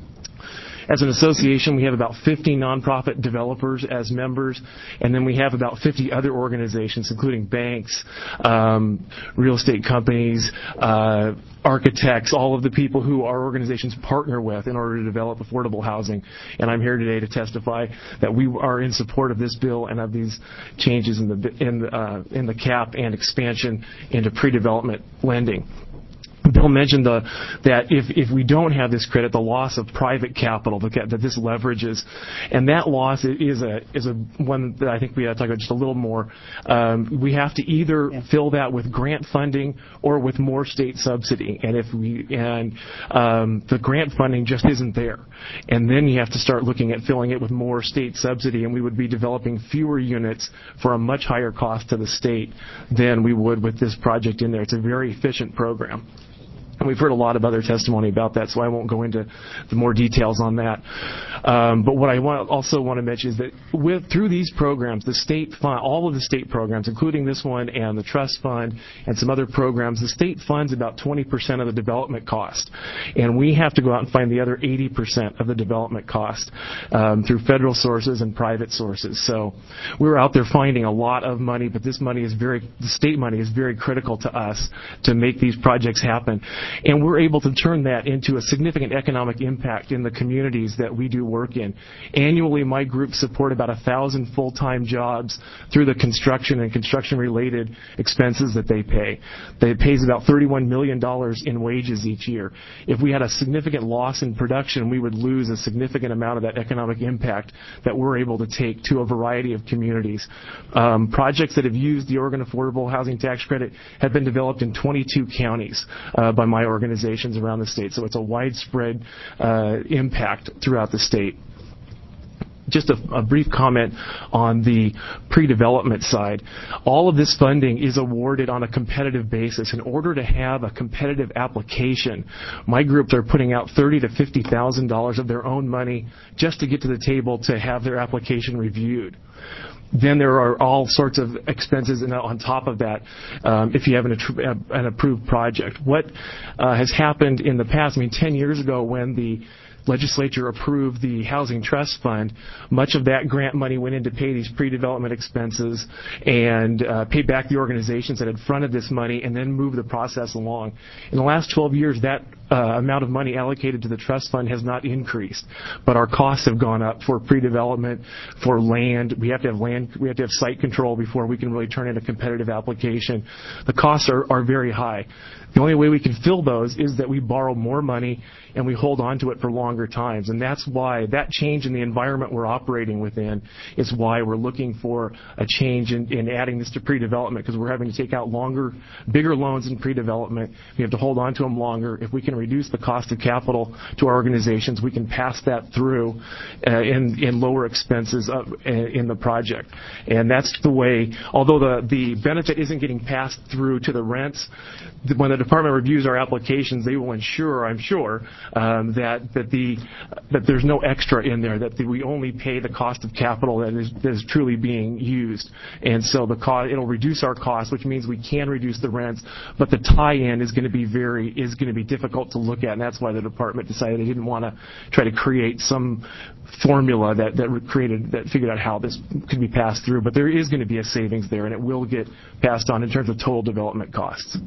As an association, we have about fifty nonprofit developers as members, and then we have about fifty other organizations, including banks, um, real estate companies, uh, architects, all of the people who our organizations partner with in order to develop affordable housing. And I'm here today to testify that we are in support of this bill and of these changes in the in the, uh, in the cap and expansion into pre-development lending. Bill mentioned the, that if, if we don't have this credit, the loss of private capital that, that this leverages, and that loss is a is a one that I think we ought to talk about just a little more. Um, we have to either yeah. fill that with grant funding or with more state subsidy, and if we and um, the grant funding just isn't there, and then you have to start looking at filling it with more state subsidy, and we would be developing fewer units for a much higher cost to the state than we would with this project in there. It's a very efficient program. And we've heard a lot of other testimony about that, so I won't go into the more details on that. Um, but what I want, also want to mention is that with, through these programs, the state fund, all of the state programs, including this one and the trust fund and some other programs, the state funds about twenty percent of the development cost. And we have to go out and find the other eighty percent of the development cost um, through federal sources and private sources. So we're out there finding a lot of money, but this money is very, the state money is very critical to us to make these projects happen. And we're able to turn that into a significant economic impact in the communities that we do work in. Annually, my group support about a thousand full-time jobs through the construction and construction-related expenses that they pay. It pays about thirty-one million dollars in wages each year. If we had a significant loss in production, we would lose a significant amount of that economic impact that we're able to take to a variety of communities. Um, projects that have used the Oregon Affordable Housing Tax Credit have been developed in twenty-two counties uh, by my organizations around the state, so it's a widespread uh, impact throughout the state. Just a, a brief comment on the pre-development side. All of this funding is awarded on a competitive basis. In order to have a competitive application, my groups are putting out thirty thousand to fifty thousand dollars of their own money just to get to the table to have their application reviewed. Then there are all sorts of expenses on top of that um, if you have an, an approved project. What uh, has happened in the past, I mean, ten years ago when the legislature approved the Housing Trust Fund, much of that grant money went in to pay these pre-development expenses and uh, pay back the organizations that had fronted this money and then move the process along. In the last twelve years, that uh, amount of money allocated to the trust fund has not increased, but our costs have gone up for pre-development, for land. We have to have land, we have to have site control before we can really turn in a competitive application. The costs are, are very high. The only way we can fill those is that we borrow more money and we hold on to it for longer times. And that's why that change in the environment we're operating within is why we're looking for a change in, in adding this to pre-development, because we're having to take out longer, bigger loans in pre-development. We have to hold on to them longer. If we can reduce the cost of capital to our organizations, we can pass that through uh, in, in lower expenses of, in the project. And that's the way, although the, the benefit isn't getting passed through to the rents, when the department reviews our applications, they will ensure, I'm sure, um, that that the that there's no extra in there, that the, we only pay the cost of capital that is that is truly being used, and so the cost, it'll reduce our costs, which means we can reduce the rents, but the tie-in is going to be very is going to be difficult to look at, and that's why the department decided they didn't want to try to create some formula that that created that figured out how this could be passed through. But there is going to be a savings there, and it will get passed on in terms of total development costs.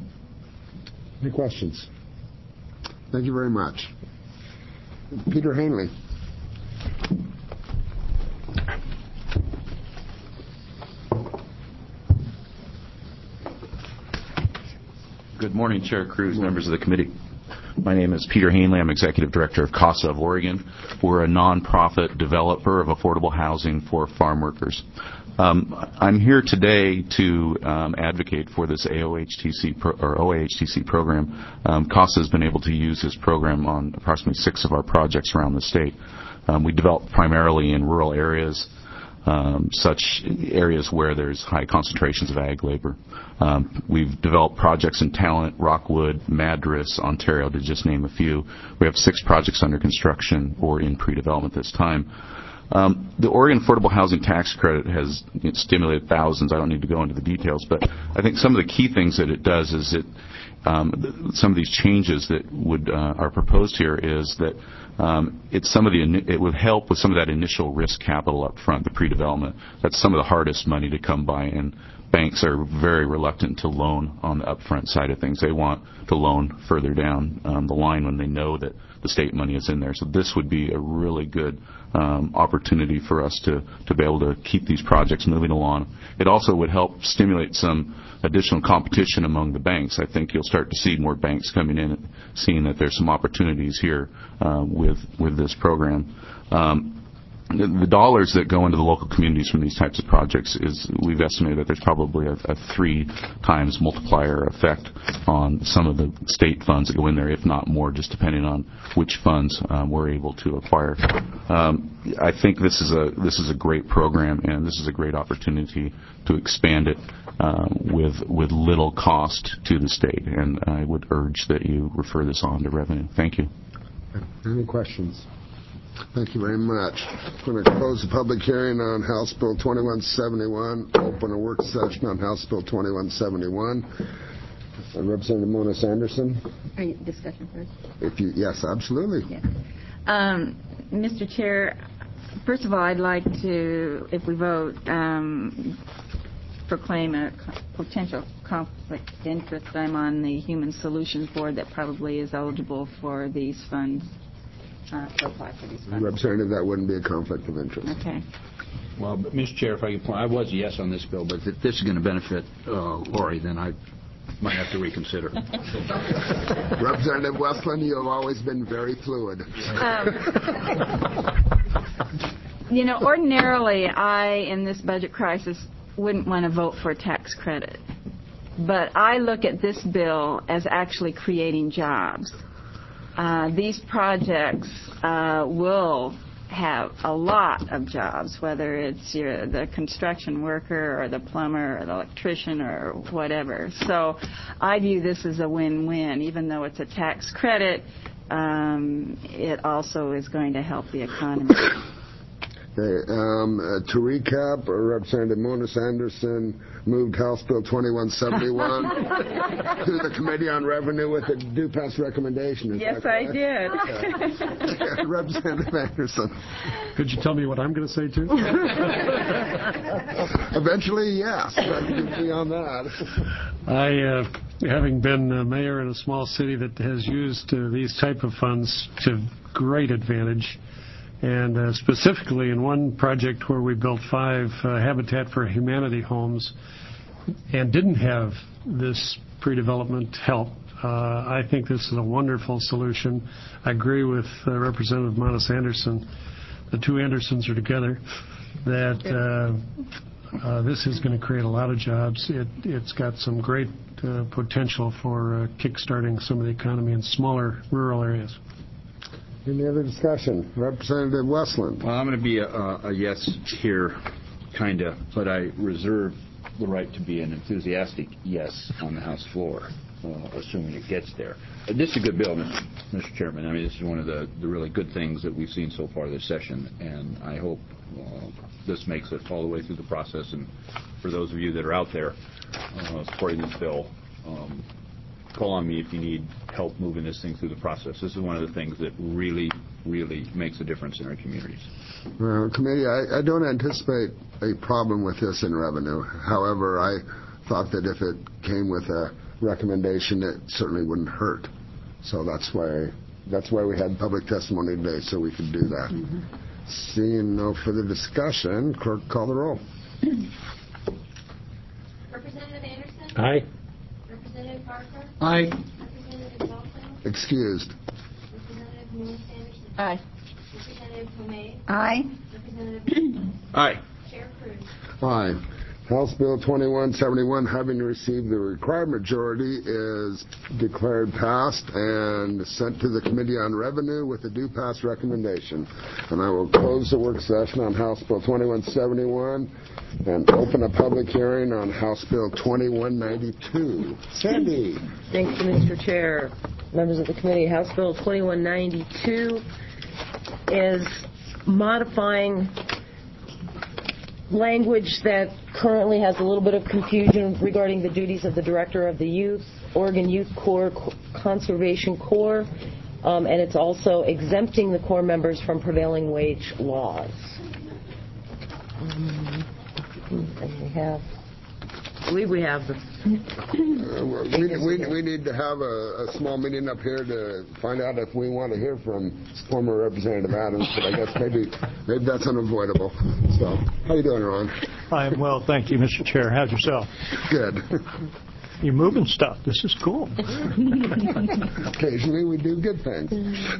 Any questions? Thank you very much. Peter Hanley. Good morning, Chair Cruz, members of the committee. My name is Peter Hanley. I'm Executive Director of CASA of Oregon. We're a nonprofit developer of affordable housing for farm workers. Um, I'm here today to um, advocate for this A O H T C pro, or O A H T C program. Um, CASA has been able to use this program on approximately six of our projects around the state. Um, we develop primarily in rural areas. um, such areas where there's high concentrations of ag labor. Um, we've developed projects in Talent, Rockwood, Madras, Ontario, to just name a few. We have six projects under construction or in pre-development this time. Um, the Oregon Affordable Housing Tax Credit has you know, stimulated thousands. I don't need to go into the details, but I think some of the key things that it does is it um, th- some of these changes that would uh, are proposed here is that um, it's some of the in- it would help with some of that initial risk capital up front, the pre-development. That's some of the hardest money to come by, and banks are very reluctant to loan on the upfront side of things. They want to loan further down um, the line when they know that the state money is in there. So this would be a really good um, opportunity for us to, to be able to keep these projects moving along. It also would help stimulate some additional competition among the banks. I think you'll start to see more banks coming in, seeing that there's some opportunities here uh, with with this program. Um, The, the dollars that go into the local communities from these types of projects is, we've estimated that there's probably a, a three times multiplier effect on some of the state funds that go in there, if not more, just depending on which funds um, we're able to acquire. Um, I think this is a this is a great program, and this is a great opportunity to expand it um, with with little cost to the state. And I would urge that you refer this on to revenue. Thank you. Any questions? Thank you very much. I'm going to close the public hearing on House Bill twenty-one seventy-one, open a work session on House Bill twenty-one seventy-one. Uh, Representative Mona Sanderson. Are you discussion first? If you, yes, absolutely. Yes. Um, Mister Chair, first of all, I'd like to, if we vote, um, proclaim a co- potential conflict of interest. I'm on the Human Solutions Board that probably is eligible for these funds. Uh, to apply for these funds. Representative, that wouldn't be a conflict of interest. Okay. Well, but Mister Chair, if I could point, I was a yes on this bill, but if this is going to benefit uh, Lori, then I might have to reconsider. Representative Westland, you have always been very fluid. Um, you know, ordinarily, I, in this budget crisis, wouldn't want to vote for a tax credit. But I look at this bill as actually creating jobs. Uh, these projects uh, will have a lot of jobs, whether it's your, the construction worker or the plumber or the electrician or whatever. So I view this as a win-win. Even though it's a tax credit, um, it also is going to help the economy. Okay, um, uh, to recap, uh, Representative Mona Sanderson moved House Bill twenty-one seventy-one to the Committee on Revenue with a due pass recommendation. Is Yes, that I correct? did. Okay. Representative Anderson. Could you tell me what I'm going to say, too? Eventually, yes. I can get beyond that. I, uh, having been a mayor in a small city that has used uh, these type of funds to great advantage, and uh, specifically in one project where we built five uh, Habitat for Humanity homes and didn't have this pre-development help, uh, I think this is a wonderful solution. I agree with uh, Representative Mona Anderson. The two Andersons are together. That uh, uh, this is going to create a lot of jobs. It, it's got some great uh, potential for uh, kickstarting some of the economy in smaller rural areas. Any other discussion? Representative Westland. Well, I'm going to be a, a yes here, kind of, but I reserve the right to be an enthusiastic yes on the House floor, uh, assuming it gets there. Uh, this is a good bill, Mister Chairman. I mean, this is one of the, the really good things that we've seen so far this session, and I hope uh, this makes it all the way through the process. And for those of you that are out there uh, supporting this bill, um, call on me if you need help moving this thing through the process. This is one of the things that really, really makes a difference in our communities. Well, committee, I, I don't anticipate a problem with this in revenue. However, I thought that if it came with a recommendation, it certainly wouldn't hurt. So that's why that's why we had public testimony today, so we could do that. Mm-hmm. Seeing no further discussion, clerk, call the roll. Representative Anderson? Aye. Representative Parker? Aye. Representative Wilson? Excused. Representative Mona Sanderson? Aye. Representative Tomei? Aye. Representative Aye. Chair Cruz? Aye. House Bill twenty-one seventy-one, having received the required majority, is declared passed and sent to the Committee on Revenue with a due pass recommendation. And I will close the work session on House Bill twenty-one seventy-one and open a public hearing on House Bill twenty-one ninety-two. Sandy. Thank you, Mister Chair. Members of the committee, House Bill twenty-one ninety-two is modifying language that currently has a little bit of confusion regarding the duties of the Director of the Youth, Oregon Youth Corps, Conservation Corps, um, and it's also exempting the Corps members from prevailing wage laws. Um, we have, I believe we have the... Uh, we, we, we need to have a, a small meeting up here to find out if we want to hear from former Representative Adams, but I guess maybe maybe that's unavoidable. So, how you doing, Ron? I'm well, thank you, Mister Chair. How's yourself? Good. You're moving stuff. This is cool. Occasionally we do good things.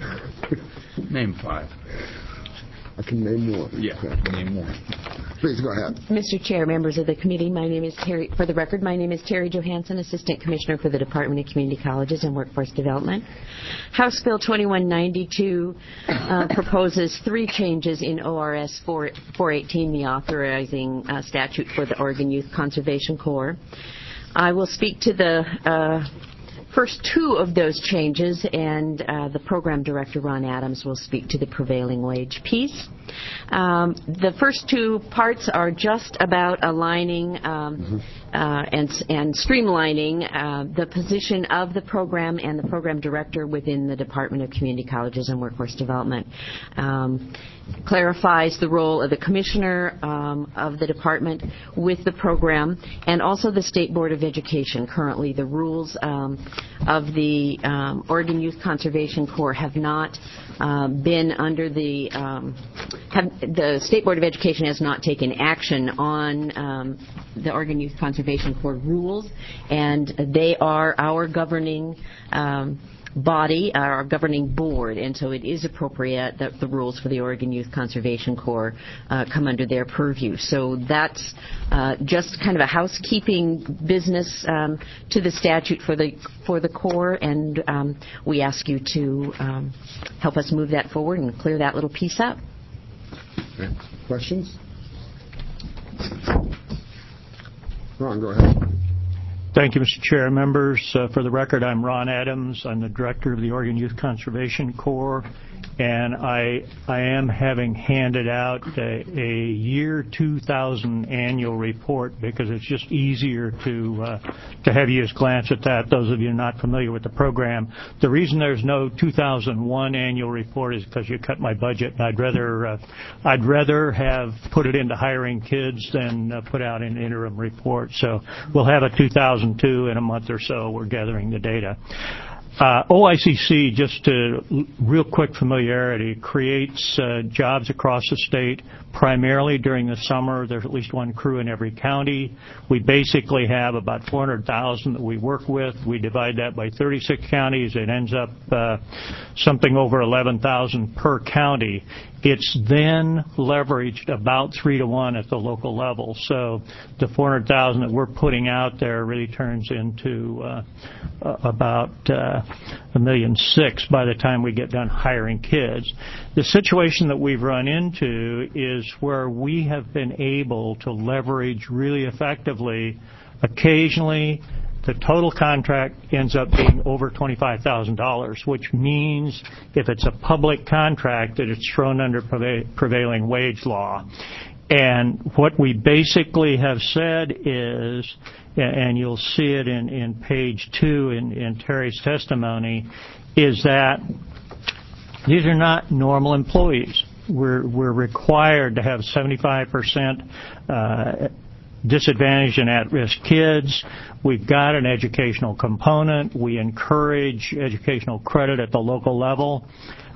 Name five. I can name one. Yeah, name one. Please go ahead. Mister Chair, members of the committee, my name is Terry, for the record, my name is Terry Johansson, Assistant Commissioner for the Department of Community Colleges and Workforce Development. House Bill twenty-one ninety-two uh, proposes three changes in O R S four eighteen, the authorizing uh, statute for the Oregon Youth Conservation Corps. I will speak to the uh, first two of those changes, and uh, the program director, Ron Adams, will speak to the prevailing wage piece. Um, the first two parts are just about aligning um, uh, and, and streamlining uh, the position of the program and the program director within the Department of Community Colleges and Workforce Development. Um, clarifies the role of the commissioner um, of the department with the program, and also the State Board of Education. Currently, the rules um, of the um, Oregon Youth Conservation Corps have not uh, been under the um, have, the State Board of Education has not taken action on um, the Oregon Youth Conservation Corps rules, and they are our governing um, body, our governing board, and so it is appropriate that the rules for the Oregon Youth Conservation Corps uh, come under their purview. So that's uh, just kind of a housekeeping business um, to the statute for the for the Corps, and um, we ask you to um, help us move that forward and clear that little piece up. Okay. Questions? Ron, go ahead. Thank you, Mister Chair. Members, uh, for the record, I'm Ron Adams. I'm the director of the Oregon Youth Conservation Corps, and I I am having handed out a, a year two thousand annual report because it's just easier to uh, to have you just glance at that. Those of you not familiar with the program, the reason there's no two thousand one annual report is because you cut my budget. And I'd rather uh, I'd rather have put it into hiring kids than uh, put out an interim report. So we'll have a two thousand two in a month or so. We're gathering the data. Uh, O I C C, just to real quick familiarity, creates uh, jobs across the state, primarily during the summer. There's at least one crew in every county. We basically have about four hundred thousand that we work with. We divide that by thirty-six counties. It ends up uh, something over eleven thousand per county. It's then leveraged about three to one at the local level. So the four hundred thousand that we're putting out there really turns into uh, about uh, a million six by the time we get done hiring kids. The situation that we've run into is where we have been able to leverage really effectively. Occasionally, the total contract ends up being over twenty-five thousand dollars, which means if it's a public contract that it's thrown under prevailing wage law. And what we basically have said is, and you'll see it in, in page two in, in Terry's testimony, is that these are not normal employees. We're, we're required to have seventy-five percent uh, disadvantaged and at-risk kids. We've got an educational component. We encourage educational credit at the local level.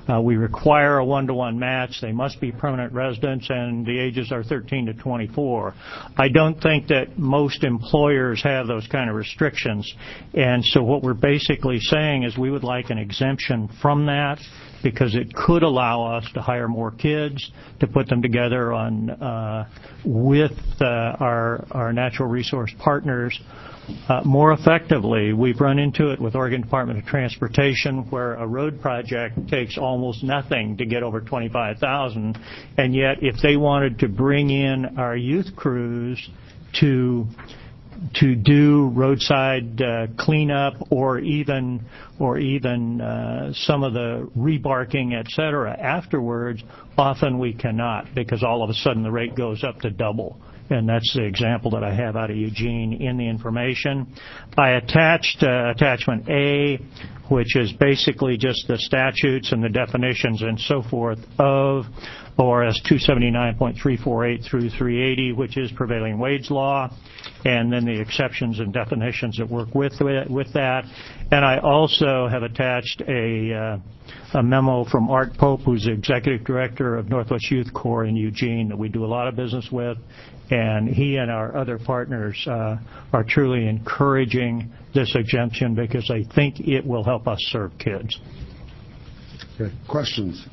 Uh, we require a one-to-one match. They must be permanent residents, and the ages are thirteen to twenty-four. I don't think that most employers have those kind of restrictions, and so what we're basically saying is we would like an exemption from that, because it could allow us to hire more kids, to put them together on uh, with uh, our our natural resource partners uh, more effectively. We've run into it with Oregon Department of Transportation, where a road project takes almost nothing to get over twenty-five thousand, and yet if they wanted to bring in our youth crews to to do roadside uh, cleanup or even or even uh, some of the rebarking, et cetera, afterwards, often we cannot, because all of a sudden the rate goes up to double. And that's the example that I have out of Eugene in the information. I attached uh, attachment A, which is basically just the statutes and the definitions and so forth of O R S two seventy-nine point three forty-eight through three eighty, which is prevailing wage law, and then the exceptions and definitions that work with with that. And I also have attached a uh, a memo from Art Pope, who's the executive director of Northwest Youth Corps in Eugene, that we do a lot of business with, and he and our other partners uh, are truly encouraging this exemption because they think it will help us serve kids. Okay. Questions?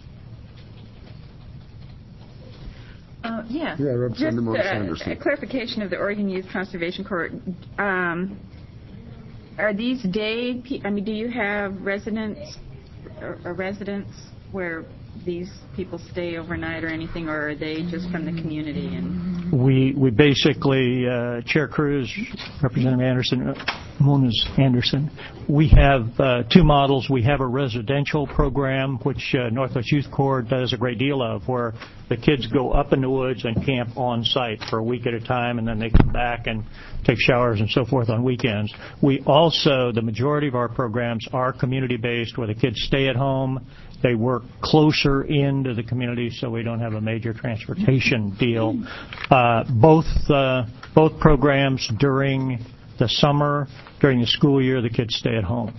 Uh, yeah. Yeah, Representative Just uh, Anderson. a clarification of the Oregon Youth Conservation Corps. Um, are these day? Pe- I mean, do you have residents or, or residents where these people stay overnight or anything, or are they just from the community? And we we basically uh, Chair Cruz, Representative Anderson, uh, Moniz Anderson. We have uh, two models. We have a residential program, which uh, Northwest Youth Corps does a great deal of, where the kids go up in the woods and camp on site for a week at a time, and then they come back and take showers and so forth on weekends. We also, the majority of our programs are community-based, where the kids stay at home. They work closer into the community, so we don't have a major transportation deal. Uh, both uh, both programs during the summer, during the school year, the kids stay at home.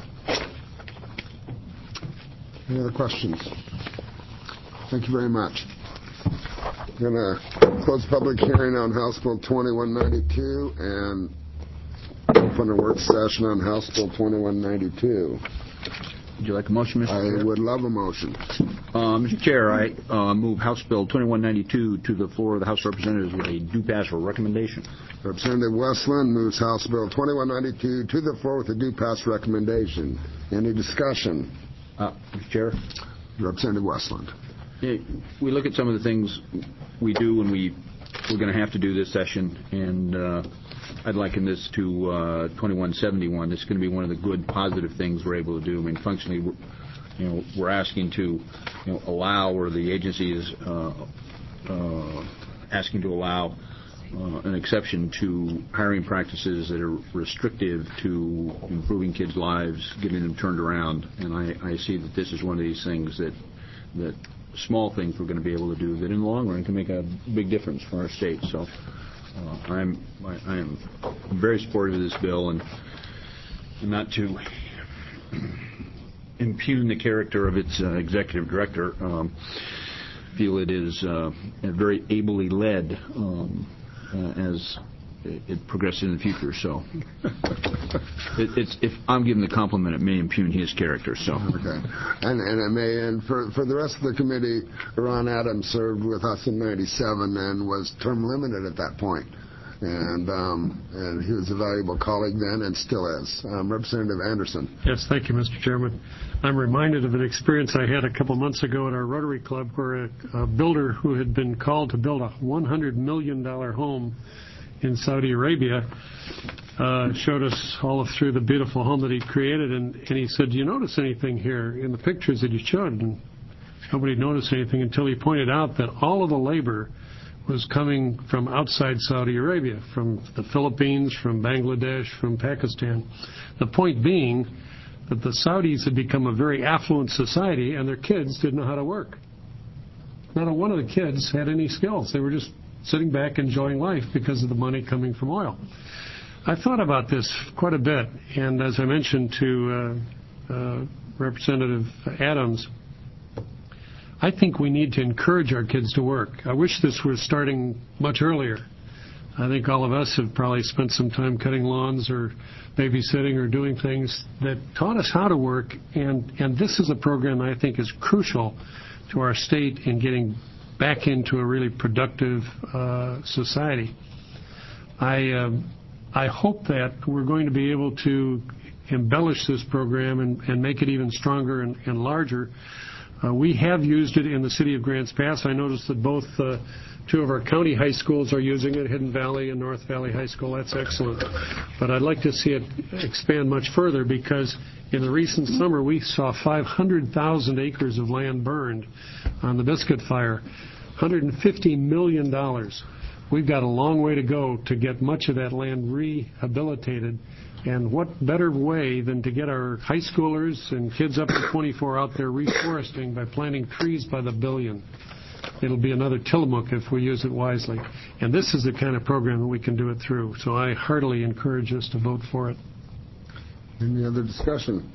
Any other questions? Thank you very much. I'm going to close the public hearing on House Bill twenty-one ninety-two and open a work session on House Bill twenty-one ninety-two. Would you like a motion, Mister I Chair? would love a motion. Uh, Mister Chair, I uh, move House Bill twenty-one ninety-two to the floor of the House of Representatives with a due pass for recommendation. Representative Westland moves House Bill twenty-one ninety-two to the floor with a due pass recommendation. Any discussion? Uh, Mister Chair? Representative Westland. Yeah, we look at some of the things we do when we, we're going to have to do this session, and uh, I'd liken this to uh, twenty-one seventy-one. This is going to be one of the good, positive things we're able to do. I mean, functionally, we're, you know, we're asking to, you know, allow, or the agency is uh, uh, asking to allow uh, an exception to hiring practices that are restrictive to improving kids' lives, getting them turned around. And I, I see that this is one of these things that that small things we're going to be able to do that in the long run can make a big difference for our state. So uh, I'm I, I am very supportive of this bill, and, and not to impugn the character of its uh, executive director. Um, feel it is uh, very ably led um, uh, as it progresses in the future. So it, it's, if I'm giving the compliment, it may impugn his character. So okay, and and it may. And for for the rest of the committee, Ron Adams served with us in ninety-seven and was term limited at that point. And um, and he was a valuable colleague then and still is. Um, Representative Anderson. Yes, thank you, Mister Chairman. I'm reminded of an experience I had a couple months ago at our Rotary Club, where a, a builder who had been called to build a one hundred million dollars home in Saudi Arabia uh, showed us all through the beautiful home that he created, and, and he said, "Do you notice anything here in the pictures that you showed?" And nobody noticed anything until he pointed out that all of the labor was coming from outside Saudi Arabia, from the Philippines, from Bangladesh, from Pakistan. The point being that the Saudis had become a very affluent society, and their kids didn't know how to work. Not a one of the kids had any skills. They were just sitting back enjoying life because of the money coming from oil. I thought about this quite a bit, and as I mentioned to uh, uh, Representative Adams, I think we need to encourage our kids to work. I wish this was starting much earlier. I think all of us have probably spent some time cutting lawns or babysitting or doing things that taught us how to work, and, and this is a program I think is crucial to our state in getting back into a really productive uh, society. I, um, I hope that we're going to be able to embellish this program and, and make it even stronger and, and larger. Uh, we have used it in the city of Grants Pass. I noticed that both uh, two of our county high schools are using it, Hidden Valley and North Valley High School. That's excellent. But I'd like to see it expand much further, because in the recent summer we saw five hundred thousand acres of land burned on the Biscuit Fire, one hundred fifty million dollars. We've got a long way to go to get much of that land rehabilitated. And what better way than to get our high schoolers and kids up to twenty-four out there reforesting by planting trees by the billion. It'll be another Tillamook if we use it wisely. And this is the kind of program that we can do it through. So I heartily encourage us to vote for it. Any other discussion?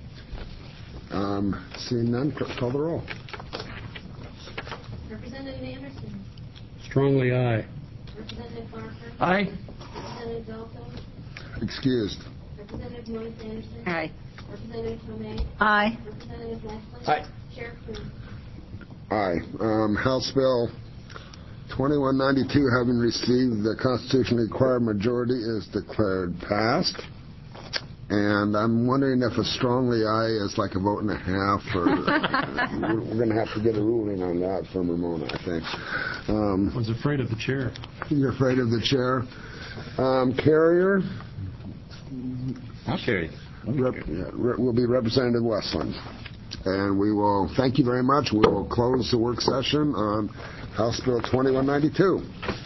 Um, seeing none, call the roll. Representative Anderson. Strongly aye. Representative Barker. Aye. Representative Dalton. Excused. Representative Joyce Anderson. Aye. Representative Tomei. Aye. Representative Leslie. Aye. Chair Cruz. Aye. Um, House Bill twenty-one ninety-two, having received the constitutionally required majority, is declared passed. And I'm wondering if a strongly aye is like a vote and a half, or we're, we're going to have to get a ruling on that from Ramona, I think. Um, I was afraid of the chair. You're afraid of the chair. Um, Carrier? I'll carry it. Rep, yeah, re, will be Representative Westland. And we will, thank you very much. We will close the work session on House Bill twenty-one ninety-two.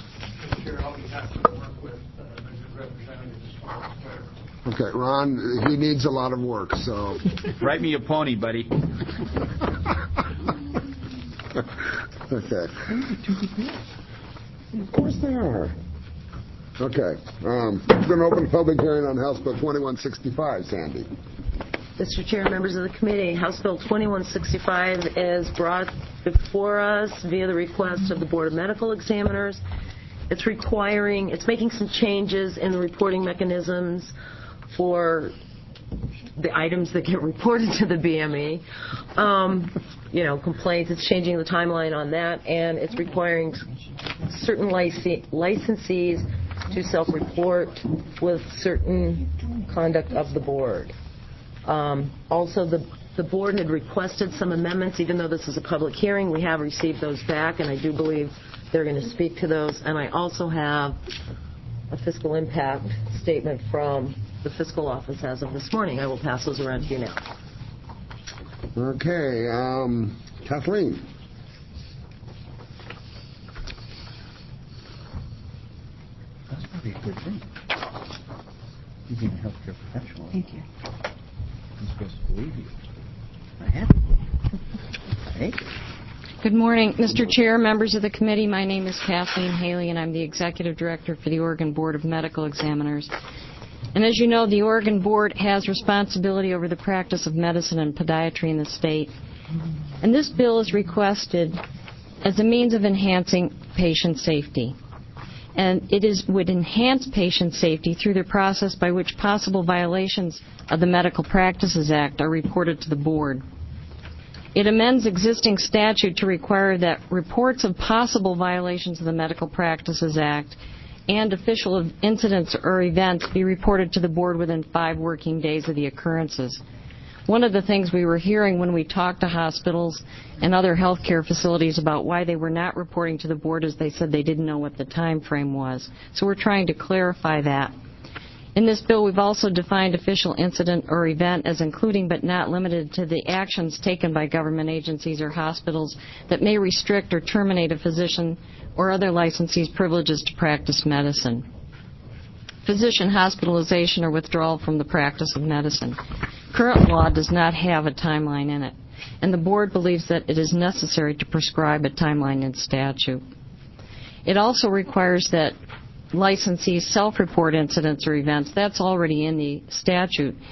Okay, Ron, he needs a lot of work, so. Write me a pony, buddy. Okay. Of course they are. Okay. Um, we're going to open the public hearing on House Bill twenty-one sixty-five, Sandy. Mister Chair, members of the committee, House Bill twenty-one sixty-five is brought before us via the request of the Board of Medical Examiners. It's requiring, it's making some changes in the reporting mechanisms for the items that get reported to the B M E. Um, you know, complaints, it's changing the timeline on that, and it's requiring certain lic- licensees to self-report with certain conduct of the board. Um, also, the, the board had requested some amendments. Even though this is a public hearing, we have received those back, and I do believe they're going to speak to those. And I also have a fiscal impact statement from the fiscal office as of this morning. I will pass those around to you now. Okay, um, Kathleen. That's probably a good thing. You being a healthcare professional. Thank you. I'm supposed to believe you. I have to. Thank you. Good morning, Mister Chair, members of the committee. My name is Kathleen Haley, and I'm the Executive Director for the Oregon Board of Medical Examiners. And as you know, the Oregon Board has responsibility over the practice of medicine and podiatry in the state. And this bill is requested as a means of enhancing patient safety. And it is, would enhance patient safety through the process by which possible violations of the Medical Practices Act are reported to the board. It amends existing statute to require that reports of possible violations of the Medical Practices Act and official incidents or events be reported to the board within five working days of the occurrences. One of the things we were hearing when we talked to hospitals and other health care facilities about why they were not reporting to the board is they said they didn't know what the time frame was. So we're trying to clarify that. In this bill, we've also defined official incident or event as including but not limited to the actions taken by government agencies or hospitals that may restrict or terminate a physician or other licensee's privileges to practice medicine. Physician hospitalization or withdrawal from the practice of medicine. Current law does not have a timeline in it, and the board believes that it is necessary to prescribe a timeline in statute. It also requires that licensees self-report incidents or events. That's already in the statute.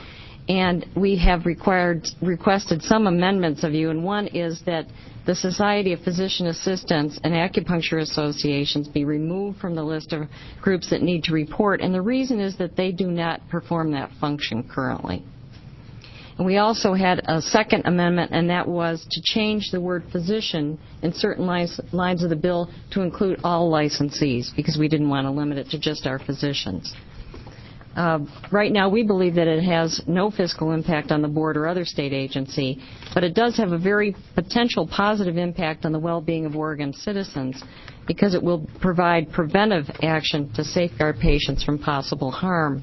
and we have required requested some amendments of you, and one is that the Society of Physician Assistants and Acupuncture Associations be removed from the list of groups that need to report, and the reason is that they do not perform that function currently. And we also had a second amendment, and that was to change the word physician in certain lines, lines of the bill to include all licensees, because we didn't want to limit it to just our physicians. Uh, right now, we believe that it has no fiscal impact on the board or other state agency, but it does have a very potential positive impact on the well-being of Oregon citizens because it will provide preventive action to safeguard patients from possible harm.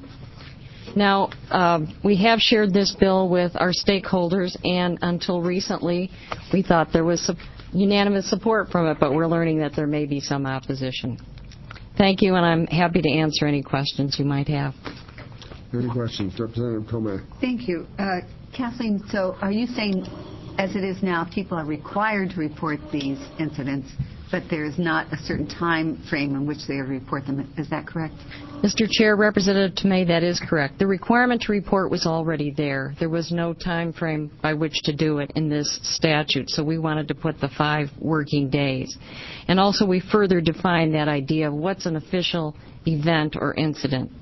Now, uh, we have shared this bill with our stakeholders, and until recently, we thought there was su- unanimous support from it, but we're learning that there may be some opposition. Thank you, and I'm happy to answer any questions you might have. Any questions? Representative Tomei. Thank you. Uh, Kathleen, so are you saying, as it is now, people are required to report these incidents, but there is not a certain time frame in which they report them? Is that correct? Mister Chair, Representative Tomei, that is correct. The requirement to report was already there. There was no time frame by which to do it in this statute, so we wanted to put the five working days. And also we further defined that idea of what's an official event or incident.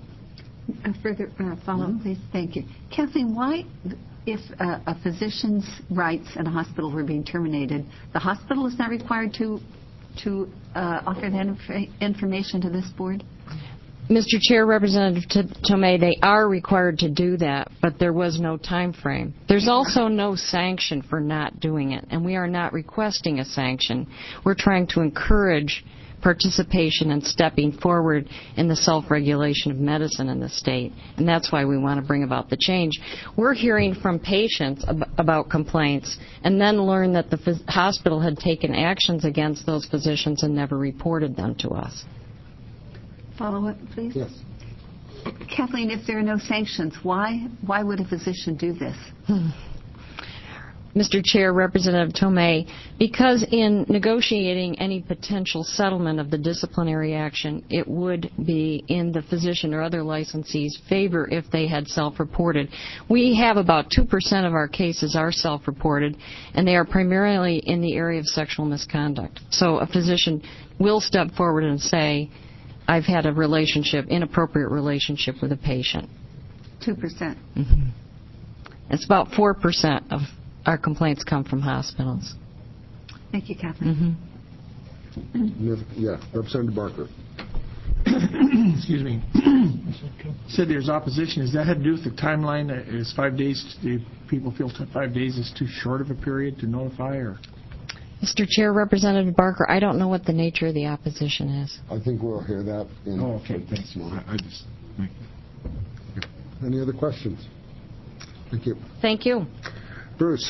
A further uh, follow-up, please. Thank you. Kathleen, why, if uh, a physician's rights in a hospital were being terminated, the hospital is not required to to uh, offer that inf- information to this board? Mister Chair, Representative Tomei, they are required to do that, but there was no time frame. There's also no sanction for not doing it, and we are not requesting a sanction. We're trying to encourage participation and stepping forward in the self-regulation of medicine in the state, and that's why we want to bring about the change. We're hearing from patients ab- about complaints and then learn that the phys- hospital had taken actions against those physicians and never reported them to us. Follow-up, please. Yes. Kathleen, if there are no sanctions, why why would a physician do this? Mister Chair, Representative Tomei, because in negotiating any potential settlement of the disciplinary action, it would be in the physician or other licensees' favor if they had self-reported. We have about two percent of our cases are self-reported, and they are primarily in the area of sexual misconduct. So a physician will step forward and say, I've had a relationship, inappropriate relationship with a patient. Two percent. Mm-hmm. It's about four percent of our complaints come from hospitals. Thank you, Kathleen. Mm-hmm. Yeah, Representative Barker. Excuse me. Said there's opposition. Does that have to do with the timeline? Is five days, do people feel five days is too short of a period to notify? Or? Mister Chair, Representative Barker, I don't know what the nature of the opposition is. I think we'll hear that in... Oh, okay. Thanks. I, I just... Any other questions? Thank you. Thank you. Bruce.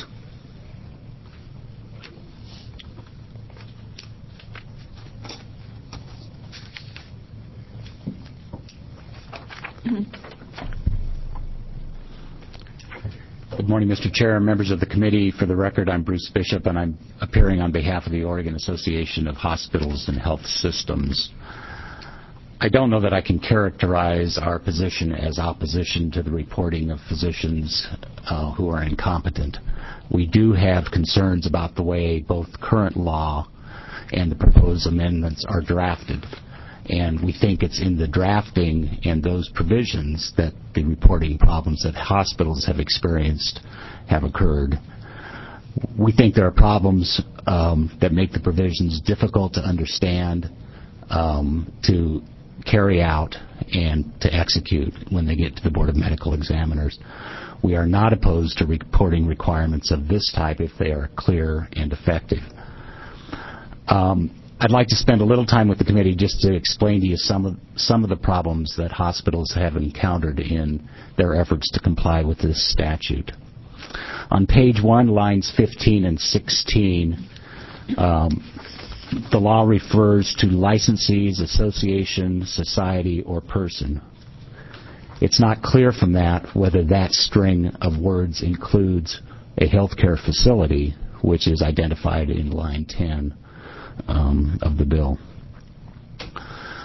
Good morning, Mister Chair, members of the committee. For the record, I'm Bruce Bishop, and I'm appearing on behalf of the Oregon Association of Hospitals and Health Systems. I don't know that I can characterize our position as opposition to the reporting of physicians uh, who are incompetent. We do have concerns about the way both current law and the proposed amendments are drafted. And we think it's in the drafting and those provisions that the reporting problems that hospitals have experienced have occurred. We think there are problems um, that make the provisions difficult to understand, um, to carry out, and to execute when they get to the Board of Medical Examiners. We are not opposed to reporting requirements of this type if they are clear and effective. Um, I'd like to spend a little time with the committee just to explain to you some of some of the problems that hospitals have encountered in their efforts to comply with this statute. On page one, lines fifteen and sixteen, um, the law refers to licensees, association, society, or person. It's not clear from that whether that string of words includes a healthcare facility, which is identified in line ten. Um, of the bill.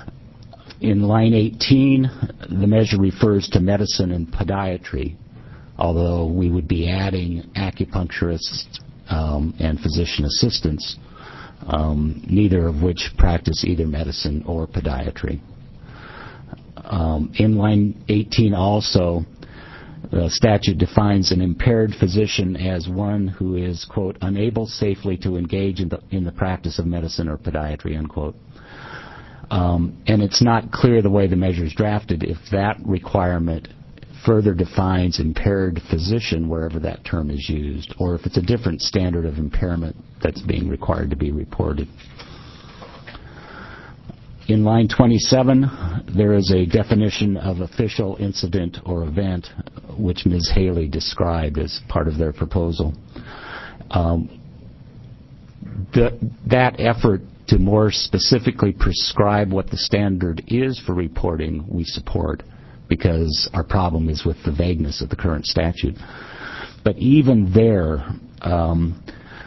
In line eighteen, the measure refers to medicine and podiatry, although we would be adding acupuncturists um, and physician assistants, um, neither of which practice either medicine or podiatry. Um, in line eighteen also, the statute defines an impaired physician as one who is, quote, unable safely to engage in the, in the practice of medicine or podiatry, unquote. Um, and it's not clear the way the measure is drafted if that requirement further defines impaired physician wherever that term is used, or if it's a different standard of impairment that's being required to be reported. In line twenty-seven, there is a definition of official incident or event, which Miz Haley described as part of their proposal. Um, the, that effort to more specifically prescribe what the standard is for reporting, we support, because our problem is with the vagueness of the current statute. But even there, um,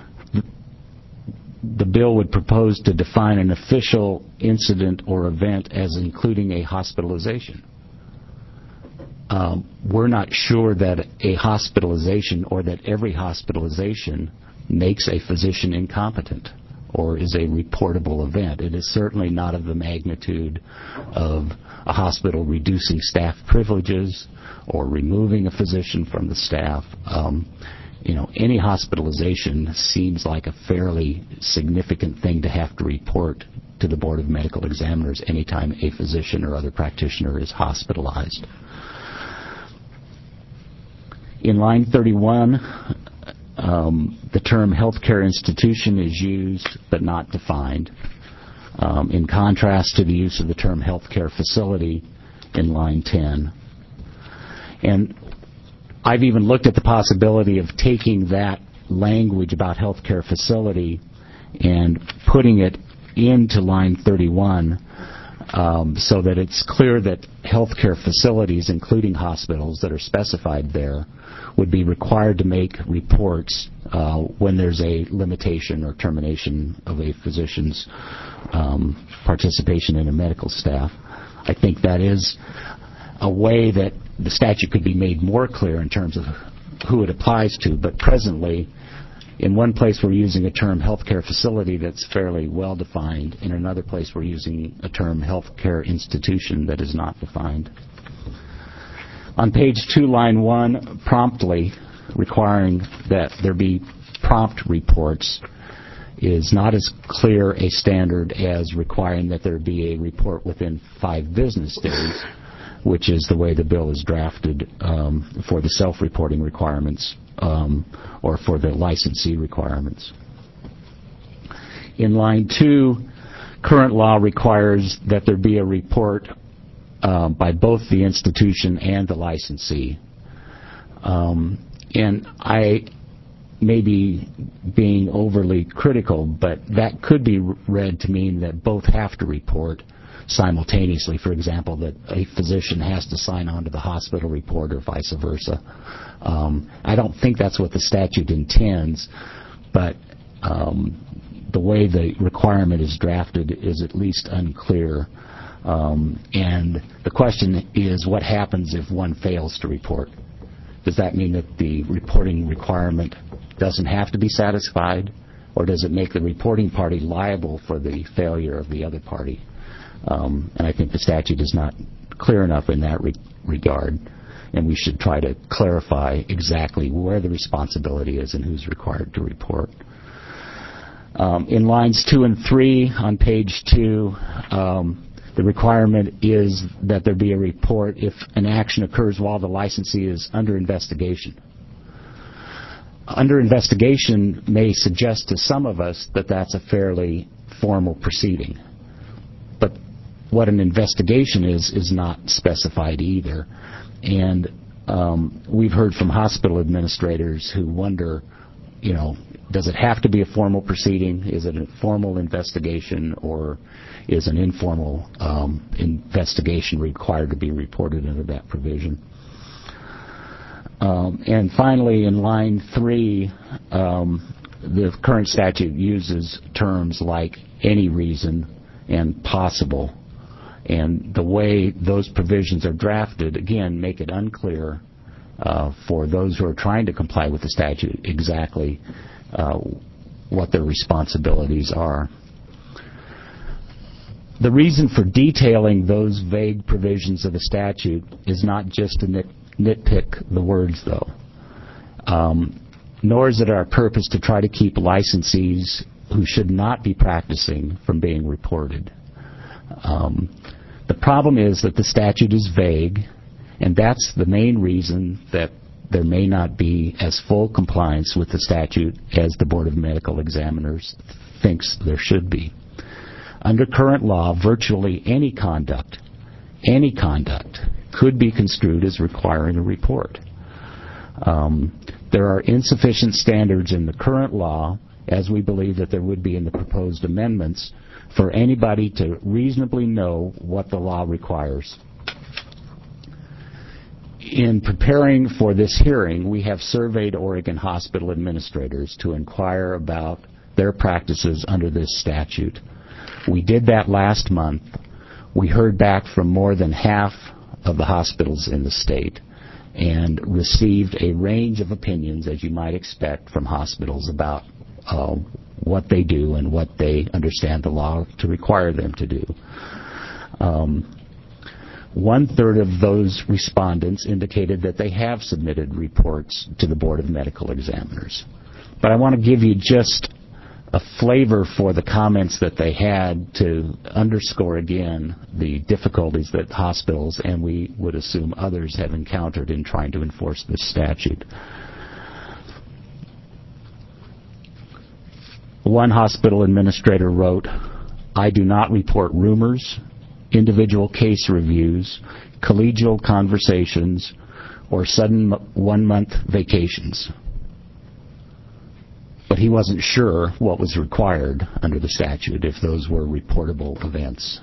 the bill would propose to define an official incident or event as including a hospitalization. Um, we're not sure that a hospitalization or that every hospitalization makes a physician incompetent or is a reportable event. It is certainly not of the magnitude of a hospital reducing staff privileges or removing a physician from the staff. Um, You know, any hospitalization seems like a fairly significant thing to have to report to the Board of Medical Examiners anytime a physician or other practitioner is hospitalized. In line thirty-one, um, the term healthcare institution is used but not defined, um, in contrast to the use of the term healthcare facility in line ten. And I've even looked at the possibility of taking that language about healthcare facility and putting it into line thirty-one um, so that it's clear that healthcare facilities, including hospitals that are specified there, would be required to make reports uh, when there's a limitation or termination of a physician's um, participation in a medical staff. I think that is a way that the statute could be made more clear in terms of who it applies to, but presently, in one place we're using a term healthcare facility that's fairly well defined, in another place we're using a term healthcare institution that is not defined. On page two, line one, promptly requiring that there be prompt reports is not as clear a standard as requiring that there be a report within five business days, which is the way the bill is drafted um, for the self-reporting requirements um, or for the licensee requirements. In line two, current law requires that there be a report uh, by both the institution and the licensee. Um, and I may be being overly critical, but that could be read to mean that both have to report simultaneously. For example, that a physician has to sign on to the hospital report or vice versa. Um, I don't think that's what the statute intends, but um, the way the requirement is drafted is at least unclear. Um, and the question is, what happens if one fails to report? Does that mean that the reporting requirement doesn't have to be satisfied, or does it make the reporting party liable for the failure of the other party? Um, and I think the statute is not clear enough in that re- regard, and we should try to clarify exactly where the responsibility is and who's required to report. Um, in lines two and three on page two, um, the requirement is that there be a report if an action occurs while the licensee is under investigation. Under investigation may suggest to some of us that that's a fairly formal proceeding. But what an investigation is, is not specified either. And um, we've heard from hospital administrators who wonder, you know, does it have to be a formal proceeding? Is it a formal investigation, or is an informal um, investigation required to be reported under that provision? Um, and finally, in line three, um, the current statute uses terms like any reason and possible. And the way those provisions are drafted, again, make it unclear uh, for those who are trying to comply with the statute exactly uh, what their responsibilities are. The reason for detailing those vague provisions of the statute is not just to nit- nitpick the words, though, um, nor is it our purpose to try to keep licensees who should not be practicing from being reported. Um, the problem is that the statute is vague, and that's the main reason that there may not be as full compliance with the statute as the Board of Medical Examiners thinks there should be. Under current law, virtually any conduct, any conduct, could be construed as requiring a report. Um, there are insufficient standards in the current law, as we believe that there would be in the proposed amendments, for anybody to reasonably know what the law requires. In preparing for this hearing, we have surveyed Oregon hospital administrators to inquire about their practices under this statute. We did that last month. We heard back from more than half of the hospitals in the state and received a range of opinions, as you might expect, from hospitals about uh, what they do and what they understand the law to require them to do. Um, One-third of those respondents indicated that they have submitted reports to the Board of Medical Examiners. But I want to give you just a flavor for the comments that they had to underscore again the difficulties that hospitals, and we would assume others, have encountered in trying to enforce this statute. One hospital administrator wrote, "I do not report rumors, individual case reviews, collegial conversations, or sudden one-month vacations." But he wasn't sure what was required under the statute, if those were reportable events.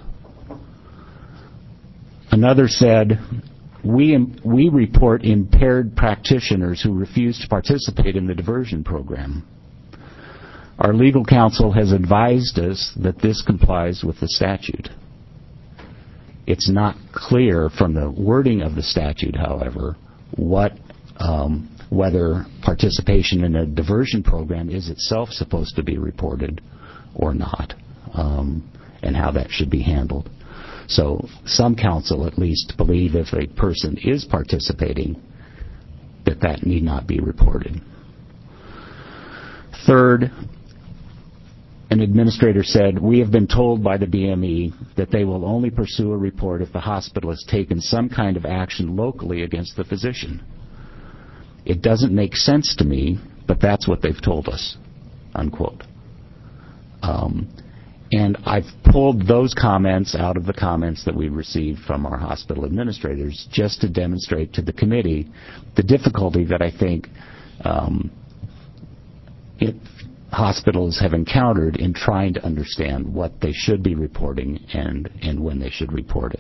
Another said, we, we report impaired practitioners who refuse to participate in the diversion program. Our legal counsel has advised us that this complies with the statute. It's not clear from the wording of the statute, however, what um, whether participation in a diversion program is itself supposed to be reported or not, um, and how that should be handled. So some counsel at least believe if a person is participating, that that need not be reported. Third, an administrator said, "We have been told by the B M E that they will only pursue a report if the hospital has taken some kind of action locally against the physician. It doesn't make sense to me, but that's what they've told us," unquote. Um, and I've pulled those comments out of the comments that we received from our hospital administrators just to demonstrate to the committee the difficulty that I think um, it, hospitals have encountered in trying to understand what they should be reporting and, and when they should report it.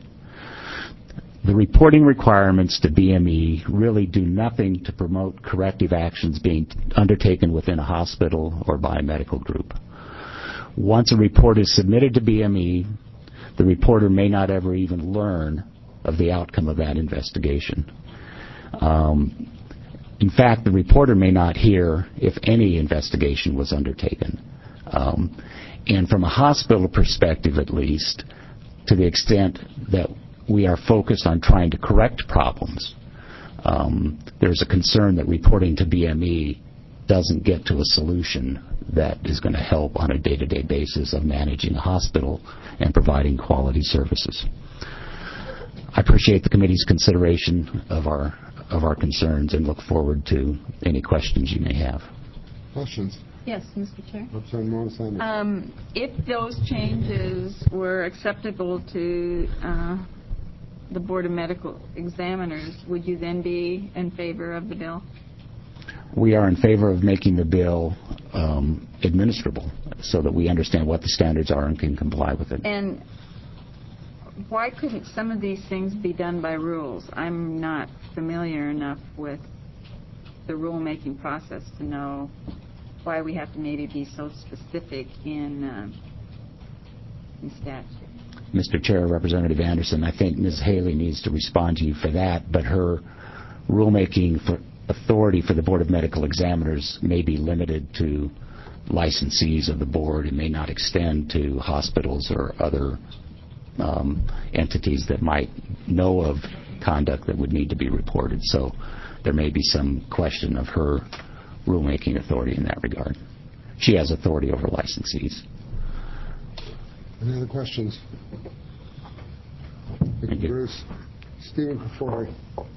The reporting requirements to B M E really do nothing to promote corrective actions being undertaken within a hospital or by a medical group. Once a report is submitted to B M E, the reporter may not ever even learn of the outcome of that investigation. Um, in fact, the reporter may not hear if any investigation was undertaken. Um, and from a hospital perspective, at least, to the extent that we are focused on trying to correct problems, um, there's a concern that reporting to B M E doesn't get to a solution that is going to help on a day-to-day basis of managing a hospital and providing quality services. I appreciate the committee's consideration of our of our concerns and look forward to any questions you may have. Questions? Yes, Mister Chair. Representative Um, if those changes were acceptable to uh, the Board of Medical Examiners, would you then be in favor of the bill? We are in favor of making the bill um, administrable so that we understand what the standards are and can comply with it. And why couldn't some of these things be done by rules? I'm not familiar enough with the rulemaking process to know why we have to maybe be so specific in, uh, in statute. Mister Chair, Representative Anderson, I think Miz Haley needs to respond to you for that, but her rulemaking for authority for the Board of Medical Examiners may be limited to licensees of the board and may not extend to hospitals or other um, entities that might know of conduct that would need to be reported. So there may be some question of her rulemaking authority in that regard. She has authority over licensees. Any other questions? Thank, Thank you, Bruce. Stephen Kafori.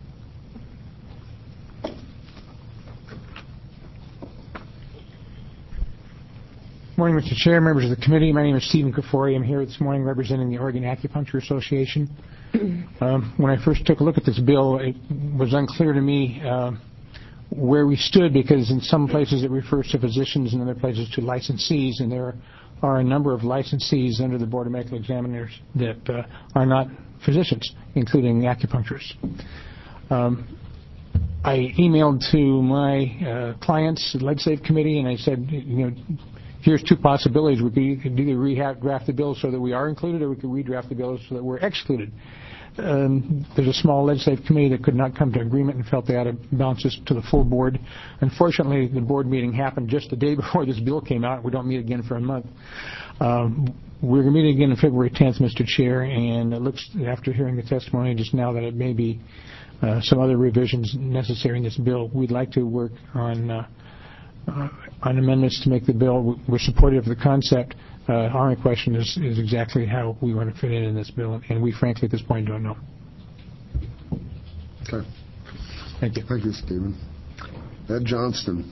Morning, Mister Chair, members of the committee. My name is Stephen Kafori. I'm here this morning representing the Oregon Acupuncture Association. Um, when I first took a look at this bill, it was unclear to me uh, where we stood, because in some places it refers to physicians and other places to licensees, and there are a number of licensees under the Board of Medical Examiners that uh, are not physicians, including acupuncturists. Um, I emailed to my uh, clients, the Legislative Committee, and I said, you know, here's two possibilities. We could either redraft the bill so that we are included, or we could redraft the bill so that we're excluded. Um, there's a small legislative committee that could not come to agreement and felt they ought to bounce this to the full board. Unfortunately, the board meeting happened just the day before this bill came out. We don't meet again for a month. Um, we're going to meet again on February tenth, Mister Chair, and it looks, after hearing the testimony just now, that it may be uh, some other revisions necessary in this bill. We'd like to work on uh, uh, on amendments to make the bill. We're supportive of the concept. Uh, our only question is, is exactly how we want to fit in in this bill, and we frankly at this point don't know. Okay. Thank you. Thank you, Stephen. Ed Johnston.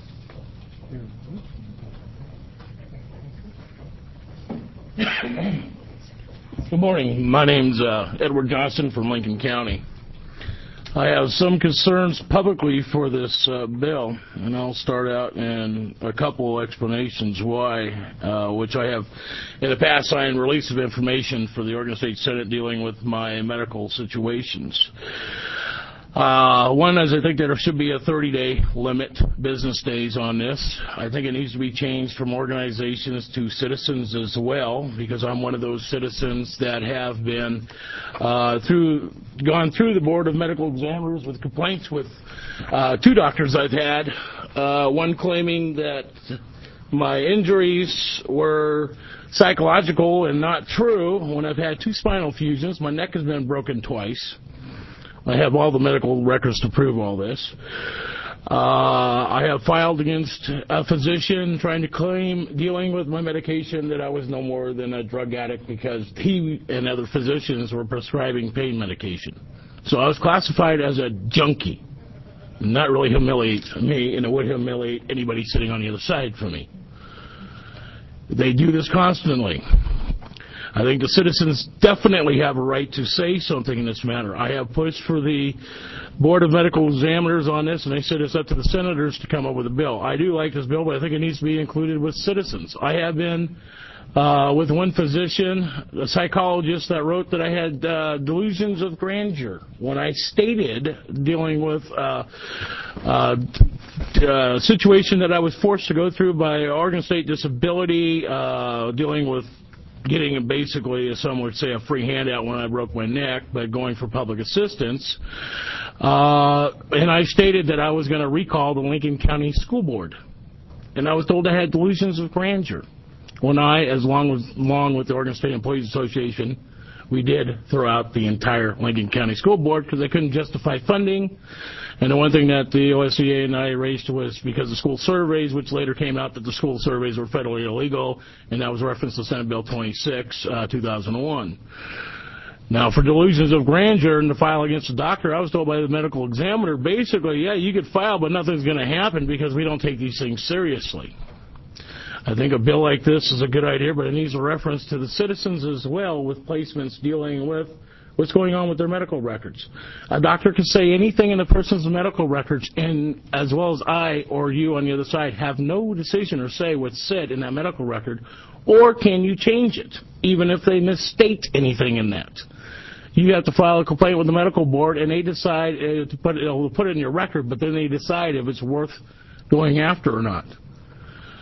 Good morning. My name's uh, Edward Johnston from Lincoln County. I have some concerns publicly for this uh, bill, and I'll start out in a couple explanations why, uh, which I have in the past signed release of information for the Oregon State Senate dealing with my medical situations. Uh, one is I think there should be a thirty-day limit, business days on this. I think it needs to be changed from organizations to citizens as well, because I'm one of those citizens that have been uh, through, gone through the Board of Medical Examiners with complaints with uh, two doctors I've had, uh, one claiming that my injuries were psychological and not true when I've had two spinal fusions. My neck has been broken twice. I have all the medical records to prove all this. Uh, I have filed against a physician trying to claim, dealing with my medication, that I was no more than a drug addict because he and other physicians were prescribing pain medication. So I was classified as a junkie. Not really humiliate me, and it would humiliate anybody sitting on the other side from me. They do this constantly. I think the citizens definitely have a right to say something in this matter. I have pushed for the Board of Medical Examiners on this, and they said it's up to the senators to come up with a bill. I do like this bill, but I think it needs to be included with citizens. I have been uh, with one physician, a psychologist, that wrote that I had uh, delusions of grandeur when I stated, dealing with uh, uh, uh, situation that I was forced to go through by Oregon State Disability, uh, dealing with getting basically, as some would say, a free handout when I broke my neck, but going for public assistance. Uh, and I stated that I was going to recall the Lincoln County School Board. And I was told I had delusions of grandeur. When I, as long with, along with the Oregon State Employees Association, we did throw out the entire Lincoln County School Board because they couldn't justify funding. And the one thing that the O S C A and I raised was because of school surveys, which later came out that the school surveys were federally illegal, and that was referenced to Senate Bill twenty-six, uh, two thousand one. Now, for delusions of grandeur and to file against a doctor, I was told by the medical examiner, basically, yeah, you could file, but nothing's going to happen because we don't take these things seriously. I think a bill like this is a good idea, but it needs a reference to the citizens as well, with placements dealing with what's going on with their medical records. A doctor can say anything in a person's medical records, and as well as I or you on the other side have no decision or say what's said in that medical record, or can you change it, even if they misstate anything in that? You have to file a complaint with the medical board, and they decide uh, to put it, uh, put it in your record, but then they decide if it's worth going after or not.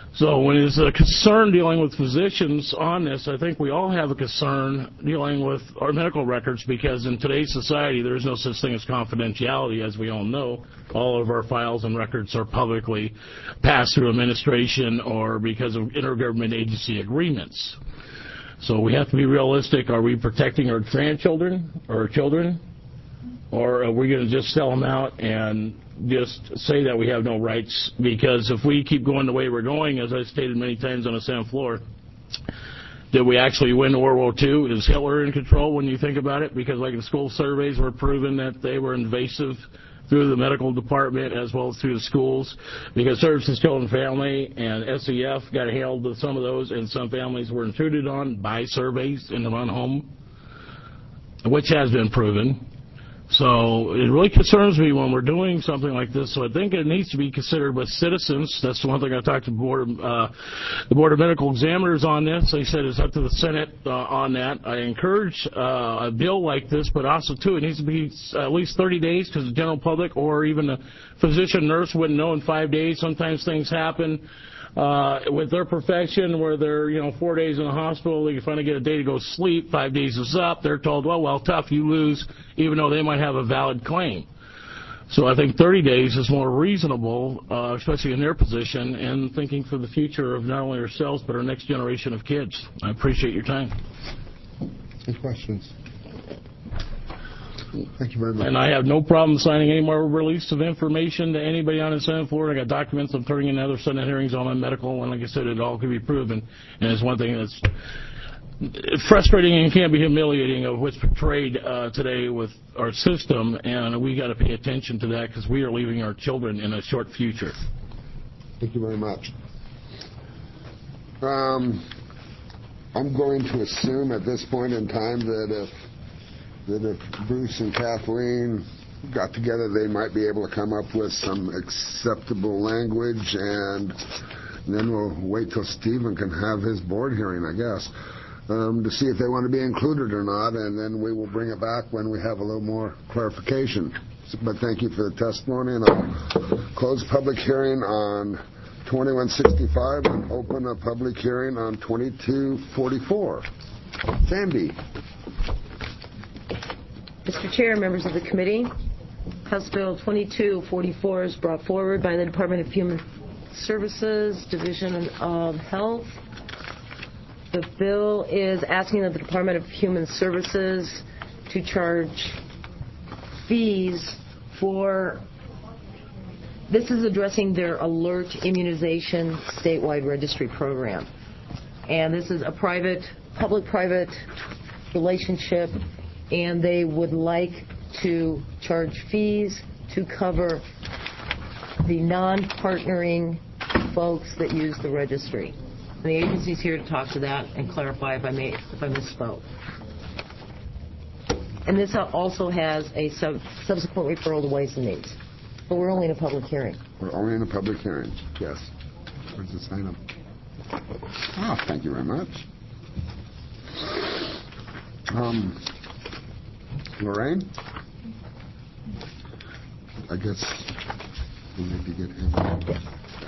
So when there's a concern dealing with physicians on this, I think we all have a concern dealing with our medical records, because in today's society there is no such thing as confidentiality, as we all know. All of our files and records are publicly passed through administration or because of intergovernment agency agreements. So we have to be realistic. Are we protecting our grandchildren or our children? Or are we going to just sell them out and just say that we have no rights? Because if we keep going the way we're going, as I stated many times on the Senate floor, did we actually win World War Two? Is Hitler in control when you think about it? Because like the school surveys were proving that they were invasive through the medical department as well as through the schools, because Services, Children, and Family and S E F got handled with some of those, and some families were intruded on by surveys in their own home, which has been proven. So it really concerns me when we're doing something like this. So I think it needs to be considered with citizens. That's the one thing I talked to the Board of, uh, the Board of Medical Examiners on this. They said it's up to the Senate uh, on that. I encourage uh, a bill like this, but also, too, it needs to be at least thirty days, because the general public or even a physician nurse wouldn't know in five days. Sometimes things happen uh, with their profession where they're, you know, four days in the hospital. They can finally get a day to go sleep. Five days is up. They're told, well, well, tough, you lose, even though they might have a valid claim. So I think thirty days is more reasonable, uh, especially in their position, and thinking for the future of not only ourselves but our next generation of kids. I appreciate your time. Any questions? Thank you very much. And I have no problem signing any more release of information to anybody on the Senate floor. I got documents I'm turning in other Senate hearings on my medical, and like I said, it all can be proven. And it's one thing that's frustrating and can be humiliating of what's portrayed uh, today with our system, and we got to pay attention to that, because we are leaving our children in a short future. Thank you very much. Um, I'm going to assume at this point in time that if that if Bruce and Kathleen got together, they might be able to come up with some acceptable language, and then we'll wait till Stephen can have his board hearing, I guess. Um, to see if they want to be included or not, and then we will bring it back when we have a little more clarification. But thank you for the testimony, and I'll close public hearing on twenty-one sixty-five and open a public hearing on twenty-two forty-four. Sandy. Mister Chair, members of the committee, House Bill twenty-two forty-four is brought forward by the Department of Human Services, Division of Health. The bill is asking that the Department of Human Services to charge fees for, this is addressing their alert immunization statewide registry program. And this is a private, public-private relationship, and they would like to charge fees to cover the non-partnering folks that use the registry. And the agency's here to talk to that and clarify if I may, if I misspoke. And this also has a sub, subsequent referral to Ways and Means. But we're only in a public hearing. We're only in a public hearing, yes. Where's the sign up? Ah, thank you very much. Um, Lorraine? I guess we need to get him.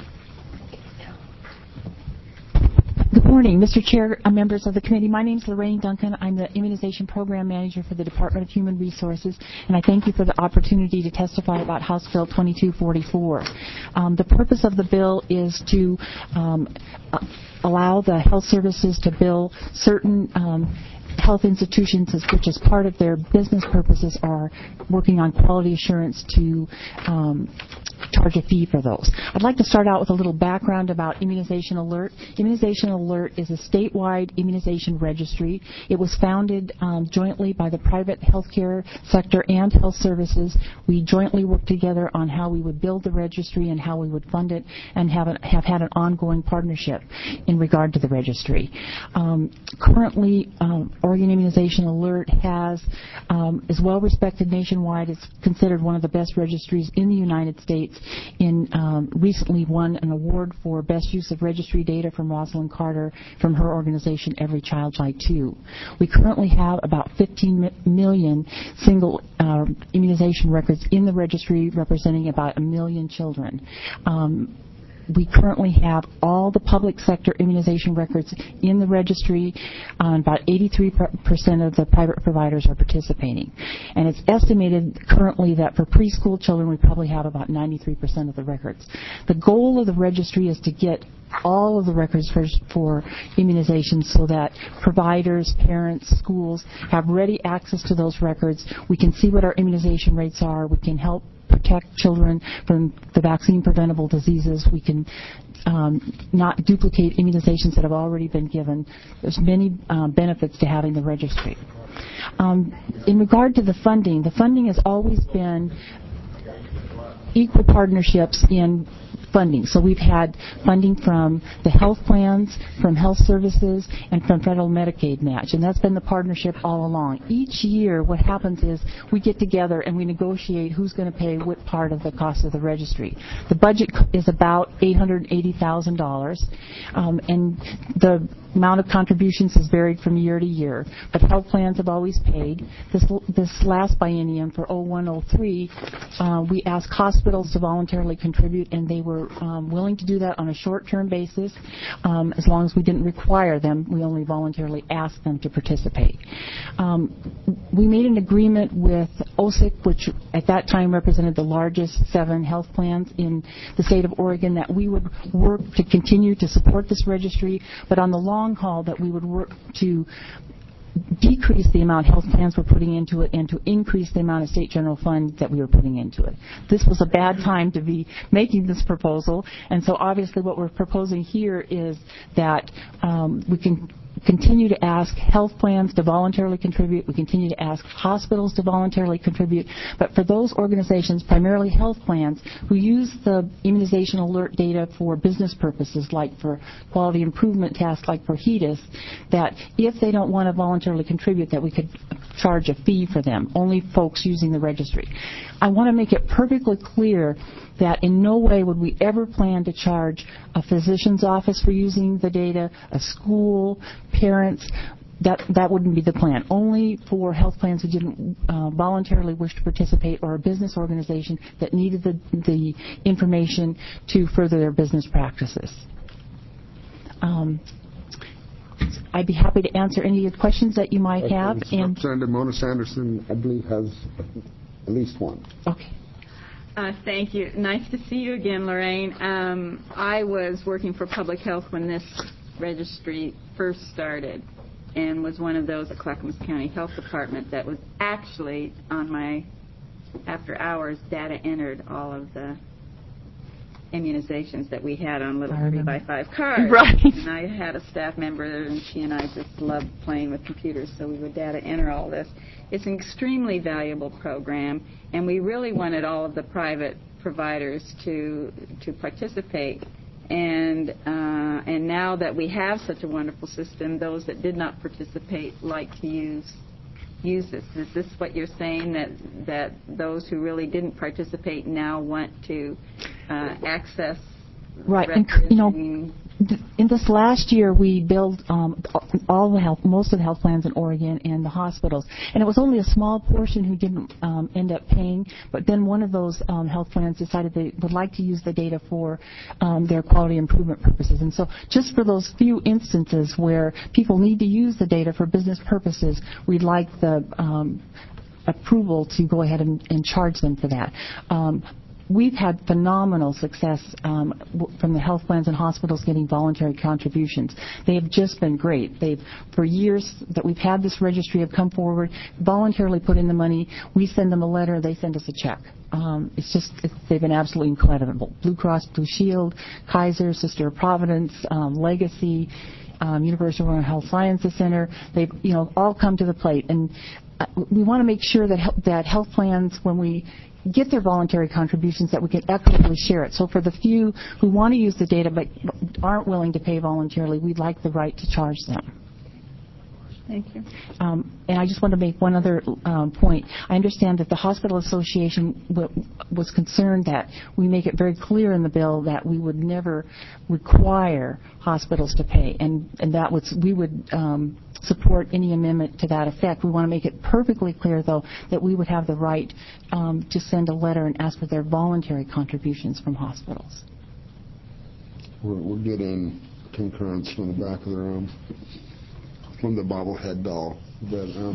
Good morning, Mister Chair, uh, members of the committee. My name is Lorraine Duncan. I'm the Immunization Program Manager for the Department of Human Resources, and I thank you for the opportunity to testify about House Bill twenty-two forty-four. Um, the purpose of the bill is to um, uh, allow the health services to bill certain um, health institutions, which as part of their business purposes are working on quality assurance, to um, charge a fee for those. I'd like to start out with a little background about Immunization Alert. Immunization Alert is a statewide immunization registry. It was founded um, jointly by the private healthcare sector and health services. We jointly worked together on how we would build the registry and how we would fund it, and have, a, have had an ongoing partnership in regard to the registry. Um, currently, um, Oregon Immunization Alert has um, is well respected nationwide. It's considered one of the best registries in the United States. In um, recently won an award for best use of registry data from Rosalind Carter from her organization Every Child Like Two. We currently have about fifteen million single uh, immunization records in the registry, representing about a million children. Um, we currently have all the public sector immunization records in the registry. Uh, about eighty-three percent of the private providers are participating. And it's estimated currently that for preschool children, we probably have about ninety-three percent of the records. The goal of the registry is to get all of the records for, for immunizations so that providers, parents, schools have ready access to those records. We can see what our immunization rates are. We can help protect children from the vaccine-preventable diseases. We can um, not duplicate immunizations that have already been given. There's many um, benefits to having the registry. Um, in regard to the funding, the funding has always been equal partnerships in funding. So we've had funding from the health plans, from health services, and from federal Medicaid match, and that's been the partnership all along. Each year what happens is we get together and we negotiate who's going to pay what part of the cost of the registry. The budget is about eight hundred eighty thousand dollars, um, and the amount of contributions has varied from year to year, but health plans have always paid. This, this last biennium for oh one oh three, uh, we asked hospitals to voluntarily contribute, and they were um, willing to do that on a short-term basis. Um, as long as we didn't require them, we only voluntarily asked them to participate. Um, we made an agreement with O S I C, which at that time represented the largest seven health plans in the state of Oregon, that we would work to continue to support this registry, but on the long haul that we would work to decrease the amount health plans were putting into it and to increase the amount of state general fund that we were putting into it. This was a bad time to be making this proposal, and so obviously what we're proposing here is that um, we can continue to ask health plans to voluntarily contribute. We continue to ask hospitals to voluntarily contribute. But for those organizations, primarily health plans, who use the immunization alert data for business purposes, like for quality improvement tasks, like for HEDIS, that if they don't want to voluntarily contribute, that we could charge a fee for them, only folks using the registry. I want to make it perfectly clear that in no way would we ever plan to charge a physician's office for using the data, a school, parents. That that wouldn't be the plan. Only for health plans who didn't uh, voluntarily wish to participate, or a business organization that needed the, the information to further their business practices. Um, I'd be happy to answer any of the questions that you might Okay. have. And Representative Mona Sanderson, I believe, has at least one. Okay. Uh, thank you. Nice to see you again, Lorraine. Um, I was working for public health when this registry first started, and was one of those at Clackamas County Health Department that was actually on my after hours data entered all of the immunizations that we had on little three by five cards. Right. And I had a staff member, and she and I just loved playing with computers, so we would data enter all this. It's an extremely valuable program, and we really wanted all of the private providers to to participate. And uh, and now that we have such a wonderful system, those that did not participate like to use use this. Is this what you're saying, that that those who really didn't participate now want to uh, access? Right, and you know, in this last year, we billed um, all the health, most of the health plans in Oregon and the hospitals, and it was only a small portion who didn't um, end up paying. But then one of those um, health plans decided they would like to use the data for um, their quality improvement purposes. And so, just for those few instances where people need to use the data for business purposes, we'd like the um, approval to go ahead and, and charge them for that. Um, We've had phenomenal success um, w- from the health plans and hospitals getting voluntary contributions. They have just been great. They've, for years that we've had this registry, have come forward, voluntarily put in the money. We send them a letter, they send us a check. Um, it's just, it's, they've been absolutely incredible. Blue Cross Blue Shield, Kaiser, Sister of Providence, um, Legacy, um, University of Oregon Health Sciences Center, they've, you know, all come to the plate. And uh, we want to make sure that he- that health plans, when we get their voluntary contributions, that we can equitably share it. So for the few who want to use the data but aren't willing to pay voluntarily, we'd like the right to charge them. Thank you. Um, and I just want to make one other um, point. I understand that the Hospital Association w- was concerned that we make it very clear in the bill that we would never require hospitals to pay, and, and that was, we would um, support any amendment to that effect. We want to make it perfectly clear, though, that we would have the right um, to send a letter and ask for their voluntary contributions from hospitals. We're, we're getting concurrence from the back of the room, from the bobblehead doll. But, um,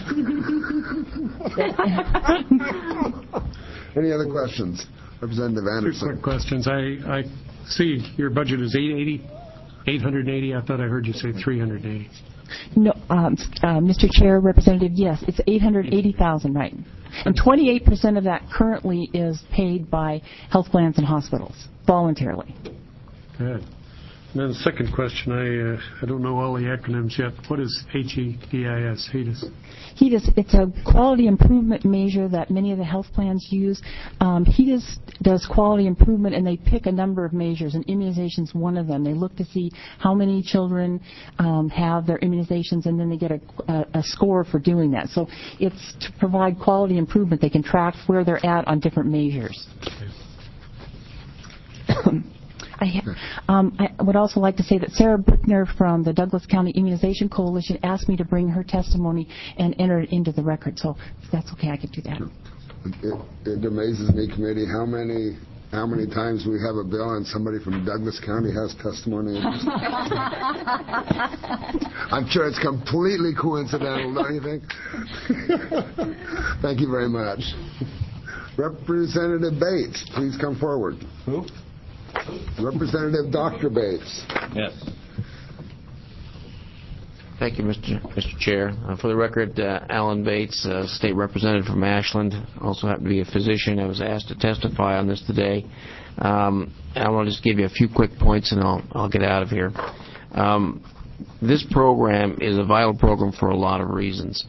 any other questions? Representative Anderson. Two quick questions. I, I see your budget is eight eighty, eight hundred eighty. I thought I heard you say three hundred eighty. No, um, uh, Mister Chair, Representative, yes, it's eight hundred eighty thousand, right? And twenty-eight percent of that currently is paid by health plans and hospitals, voluntarily. Good. And then the second question, I uh, I don't know all the acronyms yet. What is H E D I S, HEDIS? HEDIS, it's a quality improvement measure that many of the health plans use. Um, HEDIS does quality improvement, and they pick a number of measures, and immunization is one of them. They look to see how many children um, have their immunizations, and then they get a, a, a score for doing that. So it's to provide quality improvement. They can track where they're at on different measures. I, um, I would also like to say that Sarah Brickner from the Douglas County Immunization Coalition asked me to bring her testimony and enter it into the record. So if that's okay, I could do that. It, it amazes me, committee, how many how many times we have a bill and somebody from Douglas County has testimony. I'm sure it's completely coincidental, don't you think? Thank you very much. Representative Bates, please come forward. Who? Representative Doctor Bates. Yes. Thank you, Mister Mister Chair. Uh, for the record, uh, Alan Bates, uh, State Representative from Ashland, also happen to be a physician. I was asked to testify on this today. Um, I want to just give you a few quick points, and I'll, I'll get out of here. Um, this program is a vital program for a lot of reasons.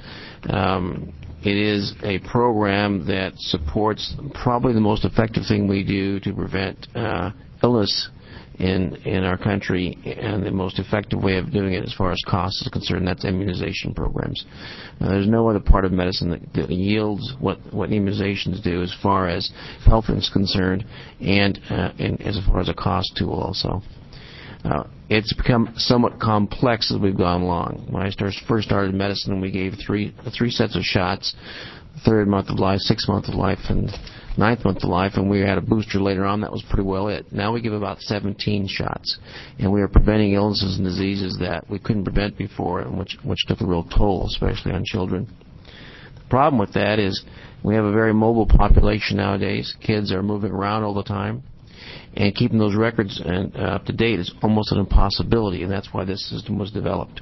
Um, It is a program that supports probably the most effective thing we do to prevent uh, illness in in our country, and the most effective way of doing it as far as cost is concerned, that's immunization programs. Uh, there's no other part of medicine that, that yields what, what immunizations do as far as health is concerned, and, uh, and as far as a cost tool also. Uh, it's become somewhat complex as we've gone along. When I started, first started medicine, we gave three three sets of shots, third month of life, sixth month of life, and ninth month of life, and we had a booster later on. That was pretty well it. Now we give about seventeen shots, and we are preventing illnesses and diseases that we couldn't prevent before, and which, which took a real toll, especially on children. The problem with that is we have a very mobile population nowadays. Kids are moving around all the time. And keeping those records uh, up to date is almost an impossibility, and that's why this system was developed.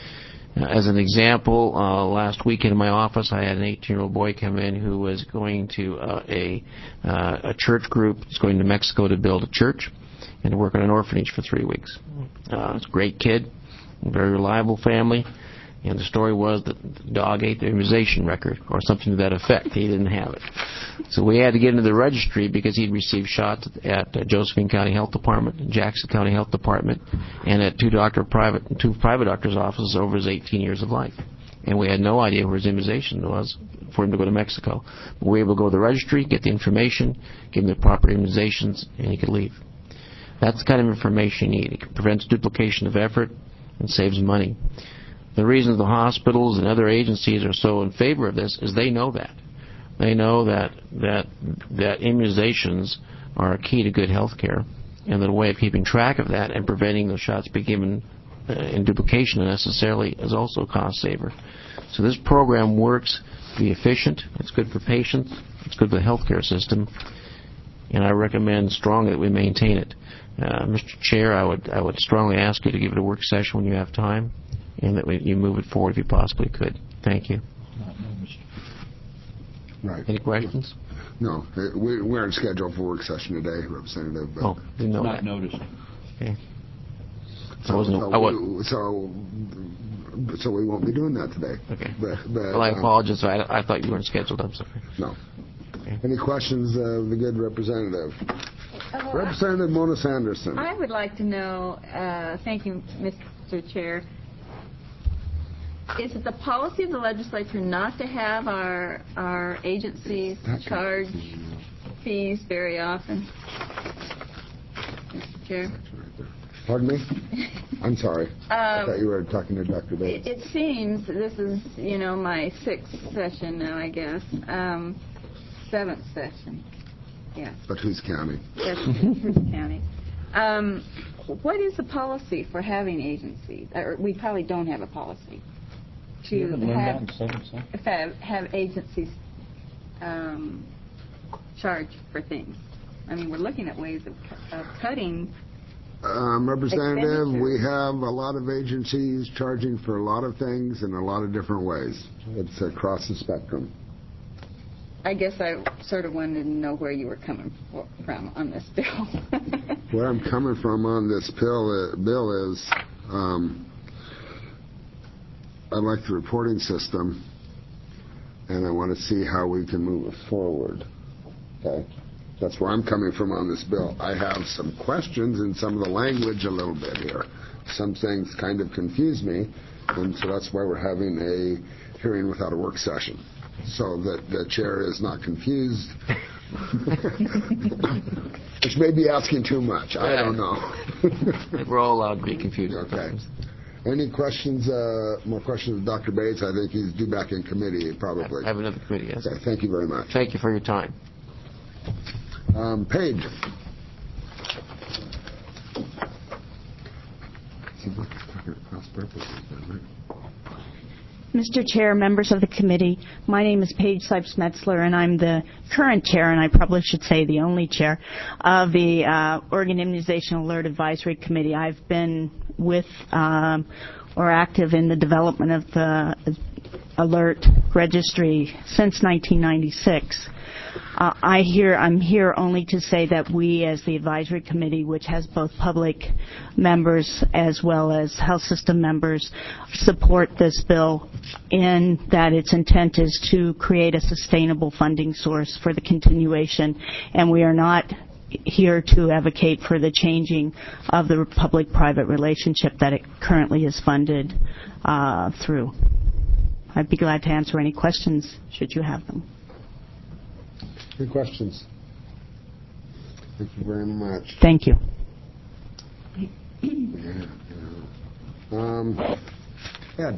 Uh, as an example, uh, last week in my office, I had an eighteen-year-old boy come in who was going to uh, a uh, a church group. He's going to Mexico to build a church and to work in an orphanage for three weeks. Uh, it's a great kid, a very reliable family. And the story was that the dog ate the immunization record, or something to that effect. He didn't have it. So we had to get into the registry because he'd received shots at uh, Josephine County Health Department, Jackson County Health Department, and at two doctor private two private doctors' offices over his eighteen years of life. And we had no idea where his immunization was for him to go to Mexico. But we were able to go to the registry, get the information, give him the proper immunizations, and he could leave. That's the kind of information you need. It prevents duplication of effort and saves money. The reason the hospitals and other agencies are so in favor of this is they know that. They know that that that immunizations are a key to good health care, and that a way of keeping track of that and preventing those shots being given uh, in duplication unnecessarily is also a cost saver. So this program works to be efficient. It's good for patients. It's good for the healthcare system, and I recommend strongly that we maintain it. Uh, Mister Chair, I would I would strongly ask you to give it a work session when you have time, and that we, you move it forward if you possibly could. Thank you. Right. Any questions? No, we, we aren't scheduled for work session today, Representative. Oh, didn't know Not that. noticed. Okay. So, I wasn't, so, I wasn't. we, so, so we won't be doing that today. Okay. But, but, Well, I um, apologize. I, I thought you weren't scheduled. I'm sorry. No. Okay. Any questions of the good representative? Uh, Representative Mona Sanderson. I would like to know, uh, thank you, Mister Chair, is it the policy of the legislature not to have our our agencies charge fees very often, Mister Chair? Pardon me? I'm sorry. Um, I thought you were talking to Doctor Bates. It, it seems this is, you know, my sixth session now, I guess. Um, seventh session. Yeah. But who's counting? That's County. Um, what is the policy for having agencies? Or we probably don't have a policy to have, have, have agencies um, charge for things. I mean, we're looking at ways of, of cutting. Um, Representative, we have a lot of agencies charging for a lot of things in a lot of different ways. It's across the spectrum. I guess I sort of wanted to know where you were coming from on this bill. Where I'm coming from on this bill, uh, bill is um, I like the reporting system, and I want to see how we can move it forward. Okay? That's where I'm coming from on this bill. I have some questions in some of the language a little bit here. Some things kind of confuse me, and so that's why we're having a hearing without a work session, so that the chair is not confused. Which may be asking too much. I don't know. We're all allowed to be confused. Okay. Any questions, uh, more questions of Doctor Bates? I think he's due back in committee, probably. I have another committee, yes. Okay, thank you very much. Thank you for your time. Um, Page. Mister Chair, members of the committee, my name is Paige Sipes-Metzler, and I'm the current chair, and I probably should say the only chair, of the uh, Oregon Immunization Alert Advisory Committee. I've been with um, or active in the development of the alert registry since nineteen ninety-six. Uh, I hear, I'm here only to say that we, as the advisory committee, which has both public members as well as health system members, support this bill in that its intent is to create a sustainable funding source for the continuation, and we are not here to advocate for the changing of the public-private relationship that it currently is funded uh, through. I'd be glad to answer any questions should you have them. Any questions? Thank you very much. Thank you. Yeah, yeah. Um, Ed.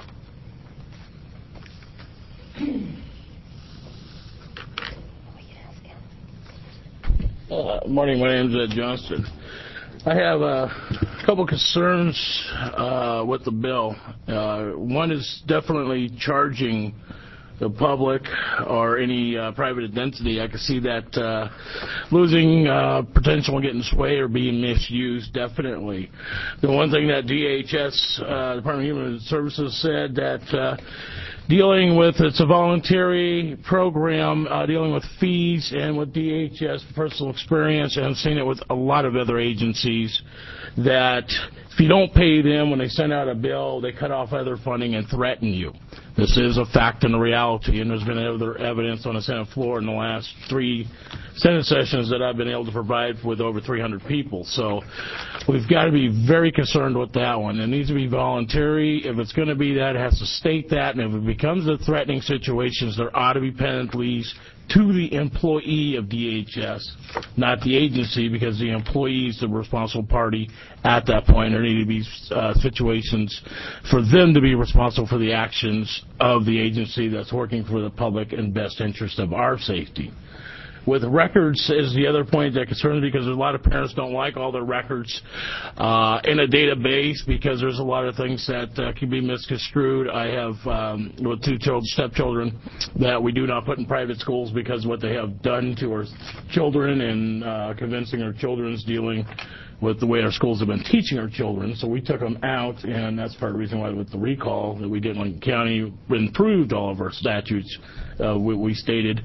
Uh, morning, my name is Ed Johnston. I have a couple concerns uh, with the bill. Uh, one is definitely charging the public or any uh, private identity. I can see that uh, losing uh, potential and getting sway or being misused, definitely. The one thing that D H S, uh, Department of Human Services, said that uh, dealing with, it's a voluntary program, uh, dealing with fees, and with D H S personal experience, and I've seen it with a lot of other agencies, that if you don't pay them when they send out a bill, they cut off other funding and threaten you. This is a fact and a reality, and there's been other evidence on the Senate floor in the last three Senate sessions that I've been able to provide with over three hundred people. So we've got to be very concerned with that one. It needs to be voluntary. If it's going to be that, it has to state that, and if it becomes a threatening situations, there ought to be penalties to the employee of D H S, not the agency, because the employee is the responsible party at that point. There need to be uh, situations for them to be responsible for the actions of the agency that's working for the public and best interest of our safety. With records is the other point that concerns me, because a lot of parents don't like all their records uh, in a database, because there's a lot of things that uh, can be misconstrued. I have um, with two children, stepchildren that we do not put in private schools because of what they have done to our children and uh, convincing our children's dealing with the way our schools have been teaching our children. So we took them out, and that's part of the reason why with the recall that we did in Lincoln County, improved all of our statutes, uh, we, we stated.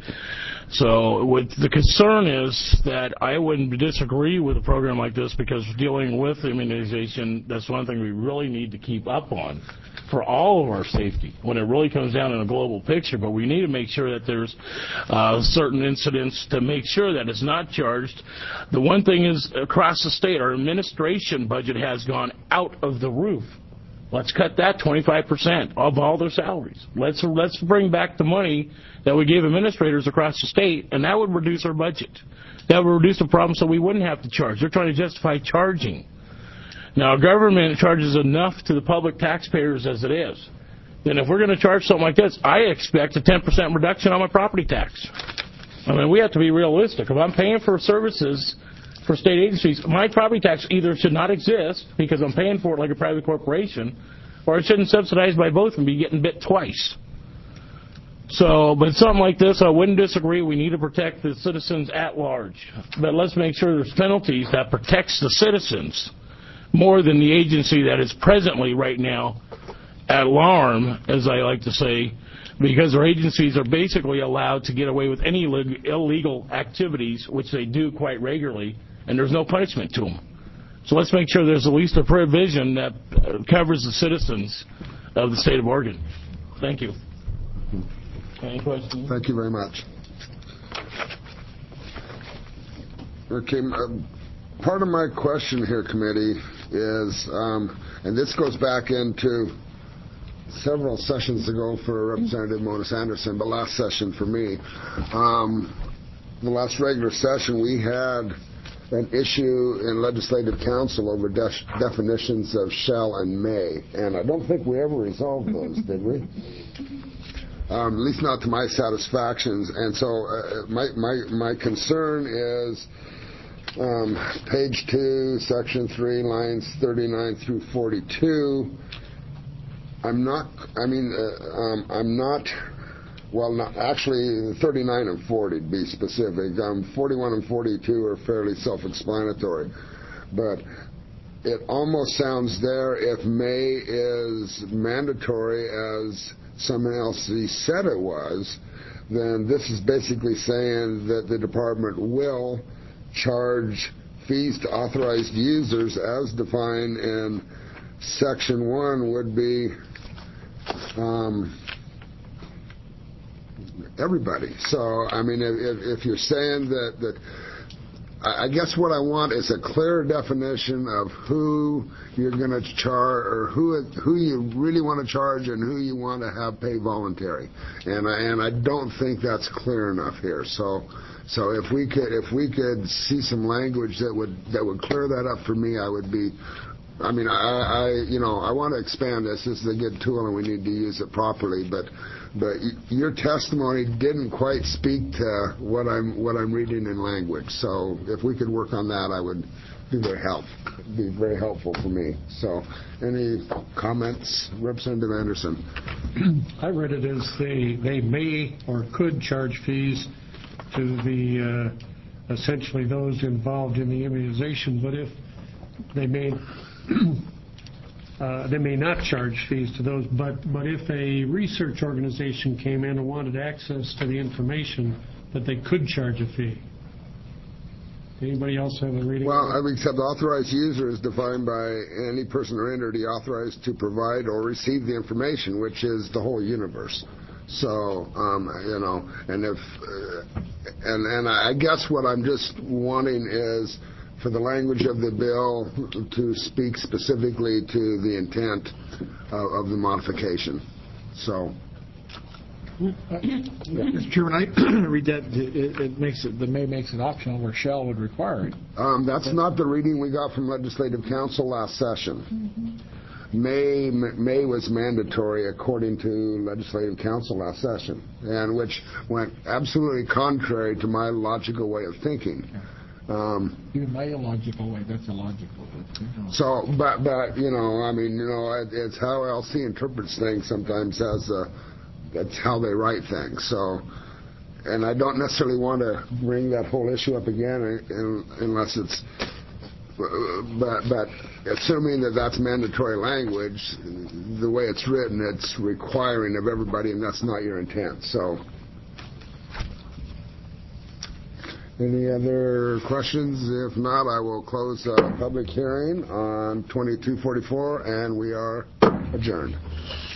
So with the concern is that I wouldn't disagree with a program like this, because dealing with immunization, that's one thing we really need to keep up on for all of our safety when it really comes down in a global picture. But we need to make sure that there's uh, certain incidents to make sure that it's not charged. The one thing is, across the state, our administration budget has gone out of the roof. Let's cut that twenty-five percent of all their salaries. Let's let's bring back the money that we gave administrators across the state, and that would reduce our budget. That would reduce the problem, so we wouldn't have to charge. They're trying to justify charging. Now, government charges enough to the public taxpayers as it is. Then if we're going to charge something like this, I expect a ten percent reduction on my property tax. I mean, we have to be realistic. If I'm paying for services for state agencies. My property tax either should not exist because I'm paying for it like a private corporation, or it shouldn't subsidize by both and be getting bit twice. So, but something like this, I wouldn't disagree. We need to protect the citizens at large. But let's make sure there's penalties that protects the citizens more than the agency that is presently right now at alarm, as I like to say, because our agencies are basically allowed to get away with any illegal activities, which they do quite regularly, and there's no punishment to them. So let's make sure there's at least a provision that covers the citizens of the state of Oregon. Thank you. Any questions? Thank you very much. Okay, um, part of my question here, committee, is, um, and this goes back into several sessions ago for Representative Mona Anderson, but last session for me. Um, the last regular session, we had an issue in Legislative Council over de- definitions of shall and may, and I don't think we ever resolved those, did we? Um, at least not to my satisfactions. And so uh, my, my, my concern is um, page two, section three, lines thirty-nine through forty-two. I'm not, I mean, uh, um, I'm not, well, not, actually thirty-nine and forty, to be specific. Um, forty-one and forty-two are fairly self-explanatory. But it almost sounds there, if may is mandatory as someone else said it was, then this is basically saying that the department will charge fees to authorized users as defined in section one would be um, everybody. So, I mean, if, if you're saying that, that I guess what I want is a clear definition of who you're going to charge, or who who you really want to charge, and who you want to have pay voluntary. And I, and I don't think that's clear enough here. So so if we could if we could see some language that would that would clear that up for me, I would be. I mean, I, I you know I want to expand this. This is a good tool, and we need to use it properly. But but your testimony didn't quite speak to what I'm what I'm reading in language. So if we could work on that, I would be very help be very helpful for me. So any comments, Representative Anderson? I read it as they they may or could charge fees to the uh, essentially those involved in the immunization, but if they may. Uh, they may not charge fees to those, but, but if a research organization came in and wanted access to the information, that they could charge a fee. Anybody else have a reading? Well, I mean, except authorized user is defined by any person or entity authorized to provide or receive the information, which is the whole universe. So, um, you know, and if, uh, and, and I guess what I'm just wanting is for the language of the bill to speak specifically to the intent of, of the modification. So, uh, Mister Chairman, I read that it, it makes it the may makes it optional where shall would require it. Um, that's not the reading we got from Legislative Council last session. Mm-hmm. May May was mandatory according to Legislative Council last session, and which went absolutely contrary to my logical way of thinking. Um, Even my illogical way, that's illogical. So, but, but, you know, I mean, you know, it, it's how L C interprets things sometimes as a, that's how they write things. So, and I don't necessarily want to bring that whole issue up again unless it's, but, but assuming that that's mandatory language, the way it's written, it's requiring of everybody, and that's not your intent. So, any other questions? If not, I will close the public hearing on twenty-two forty-four, and we are adjourned.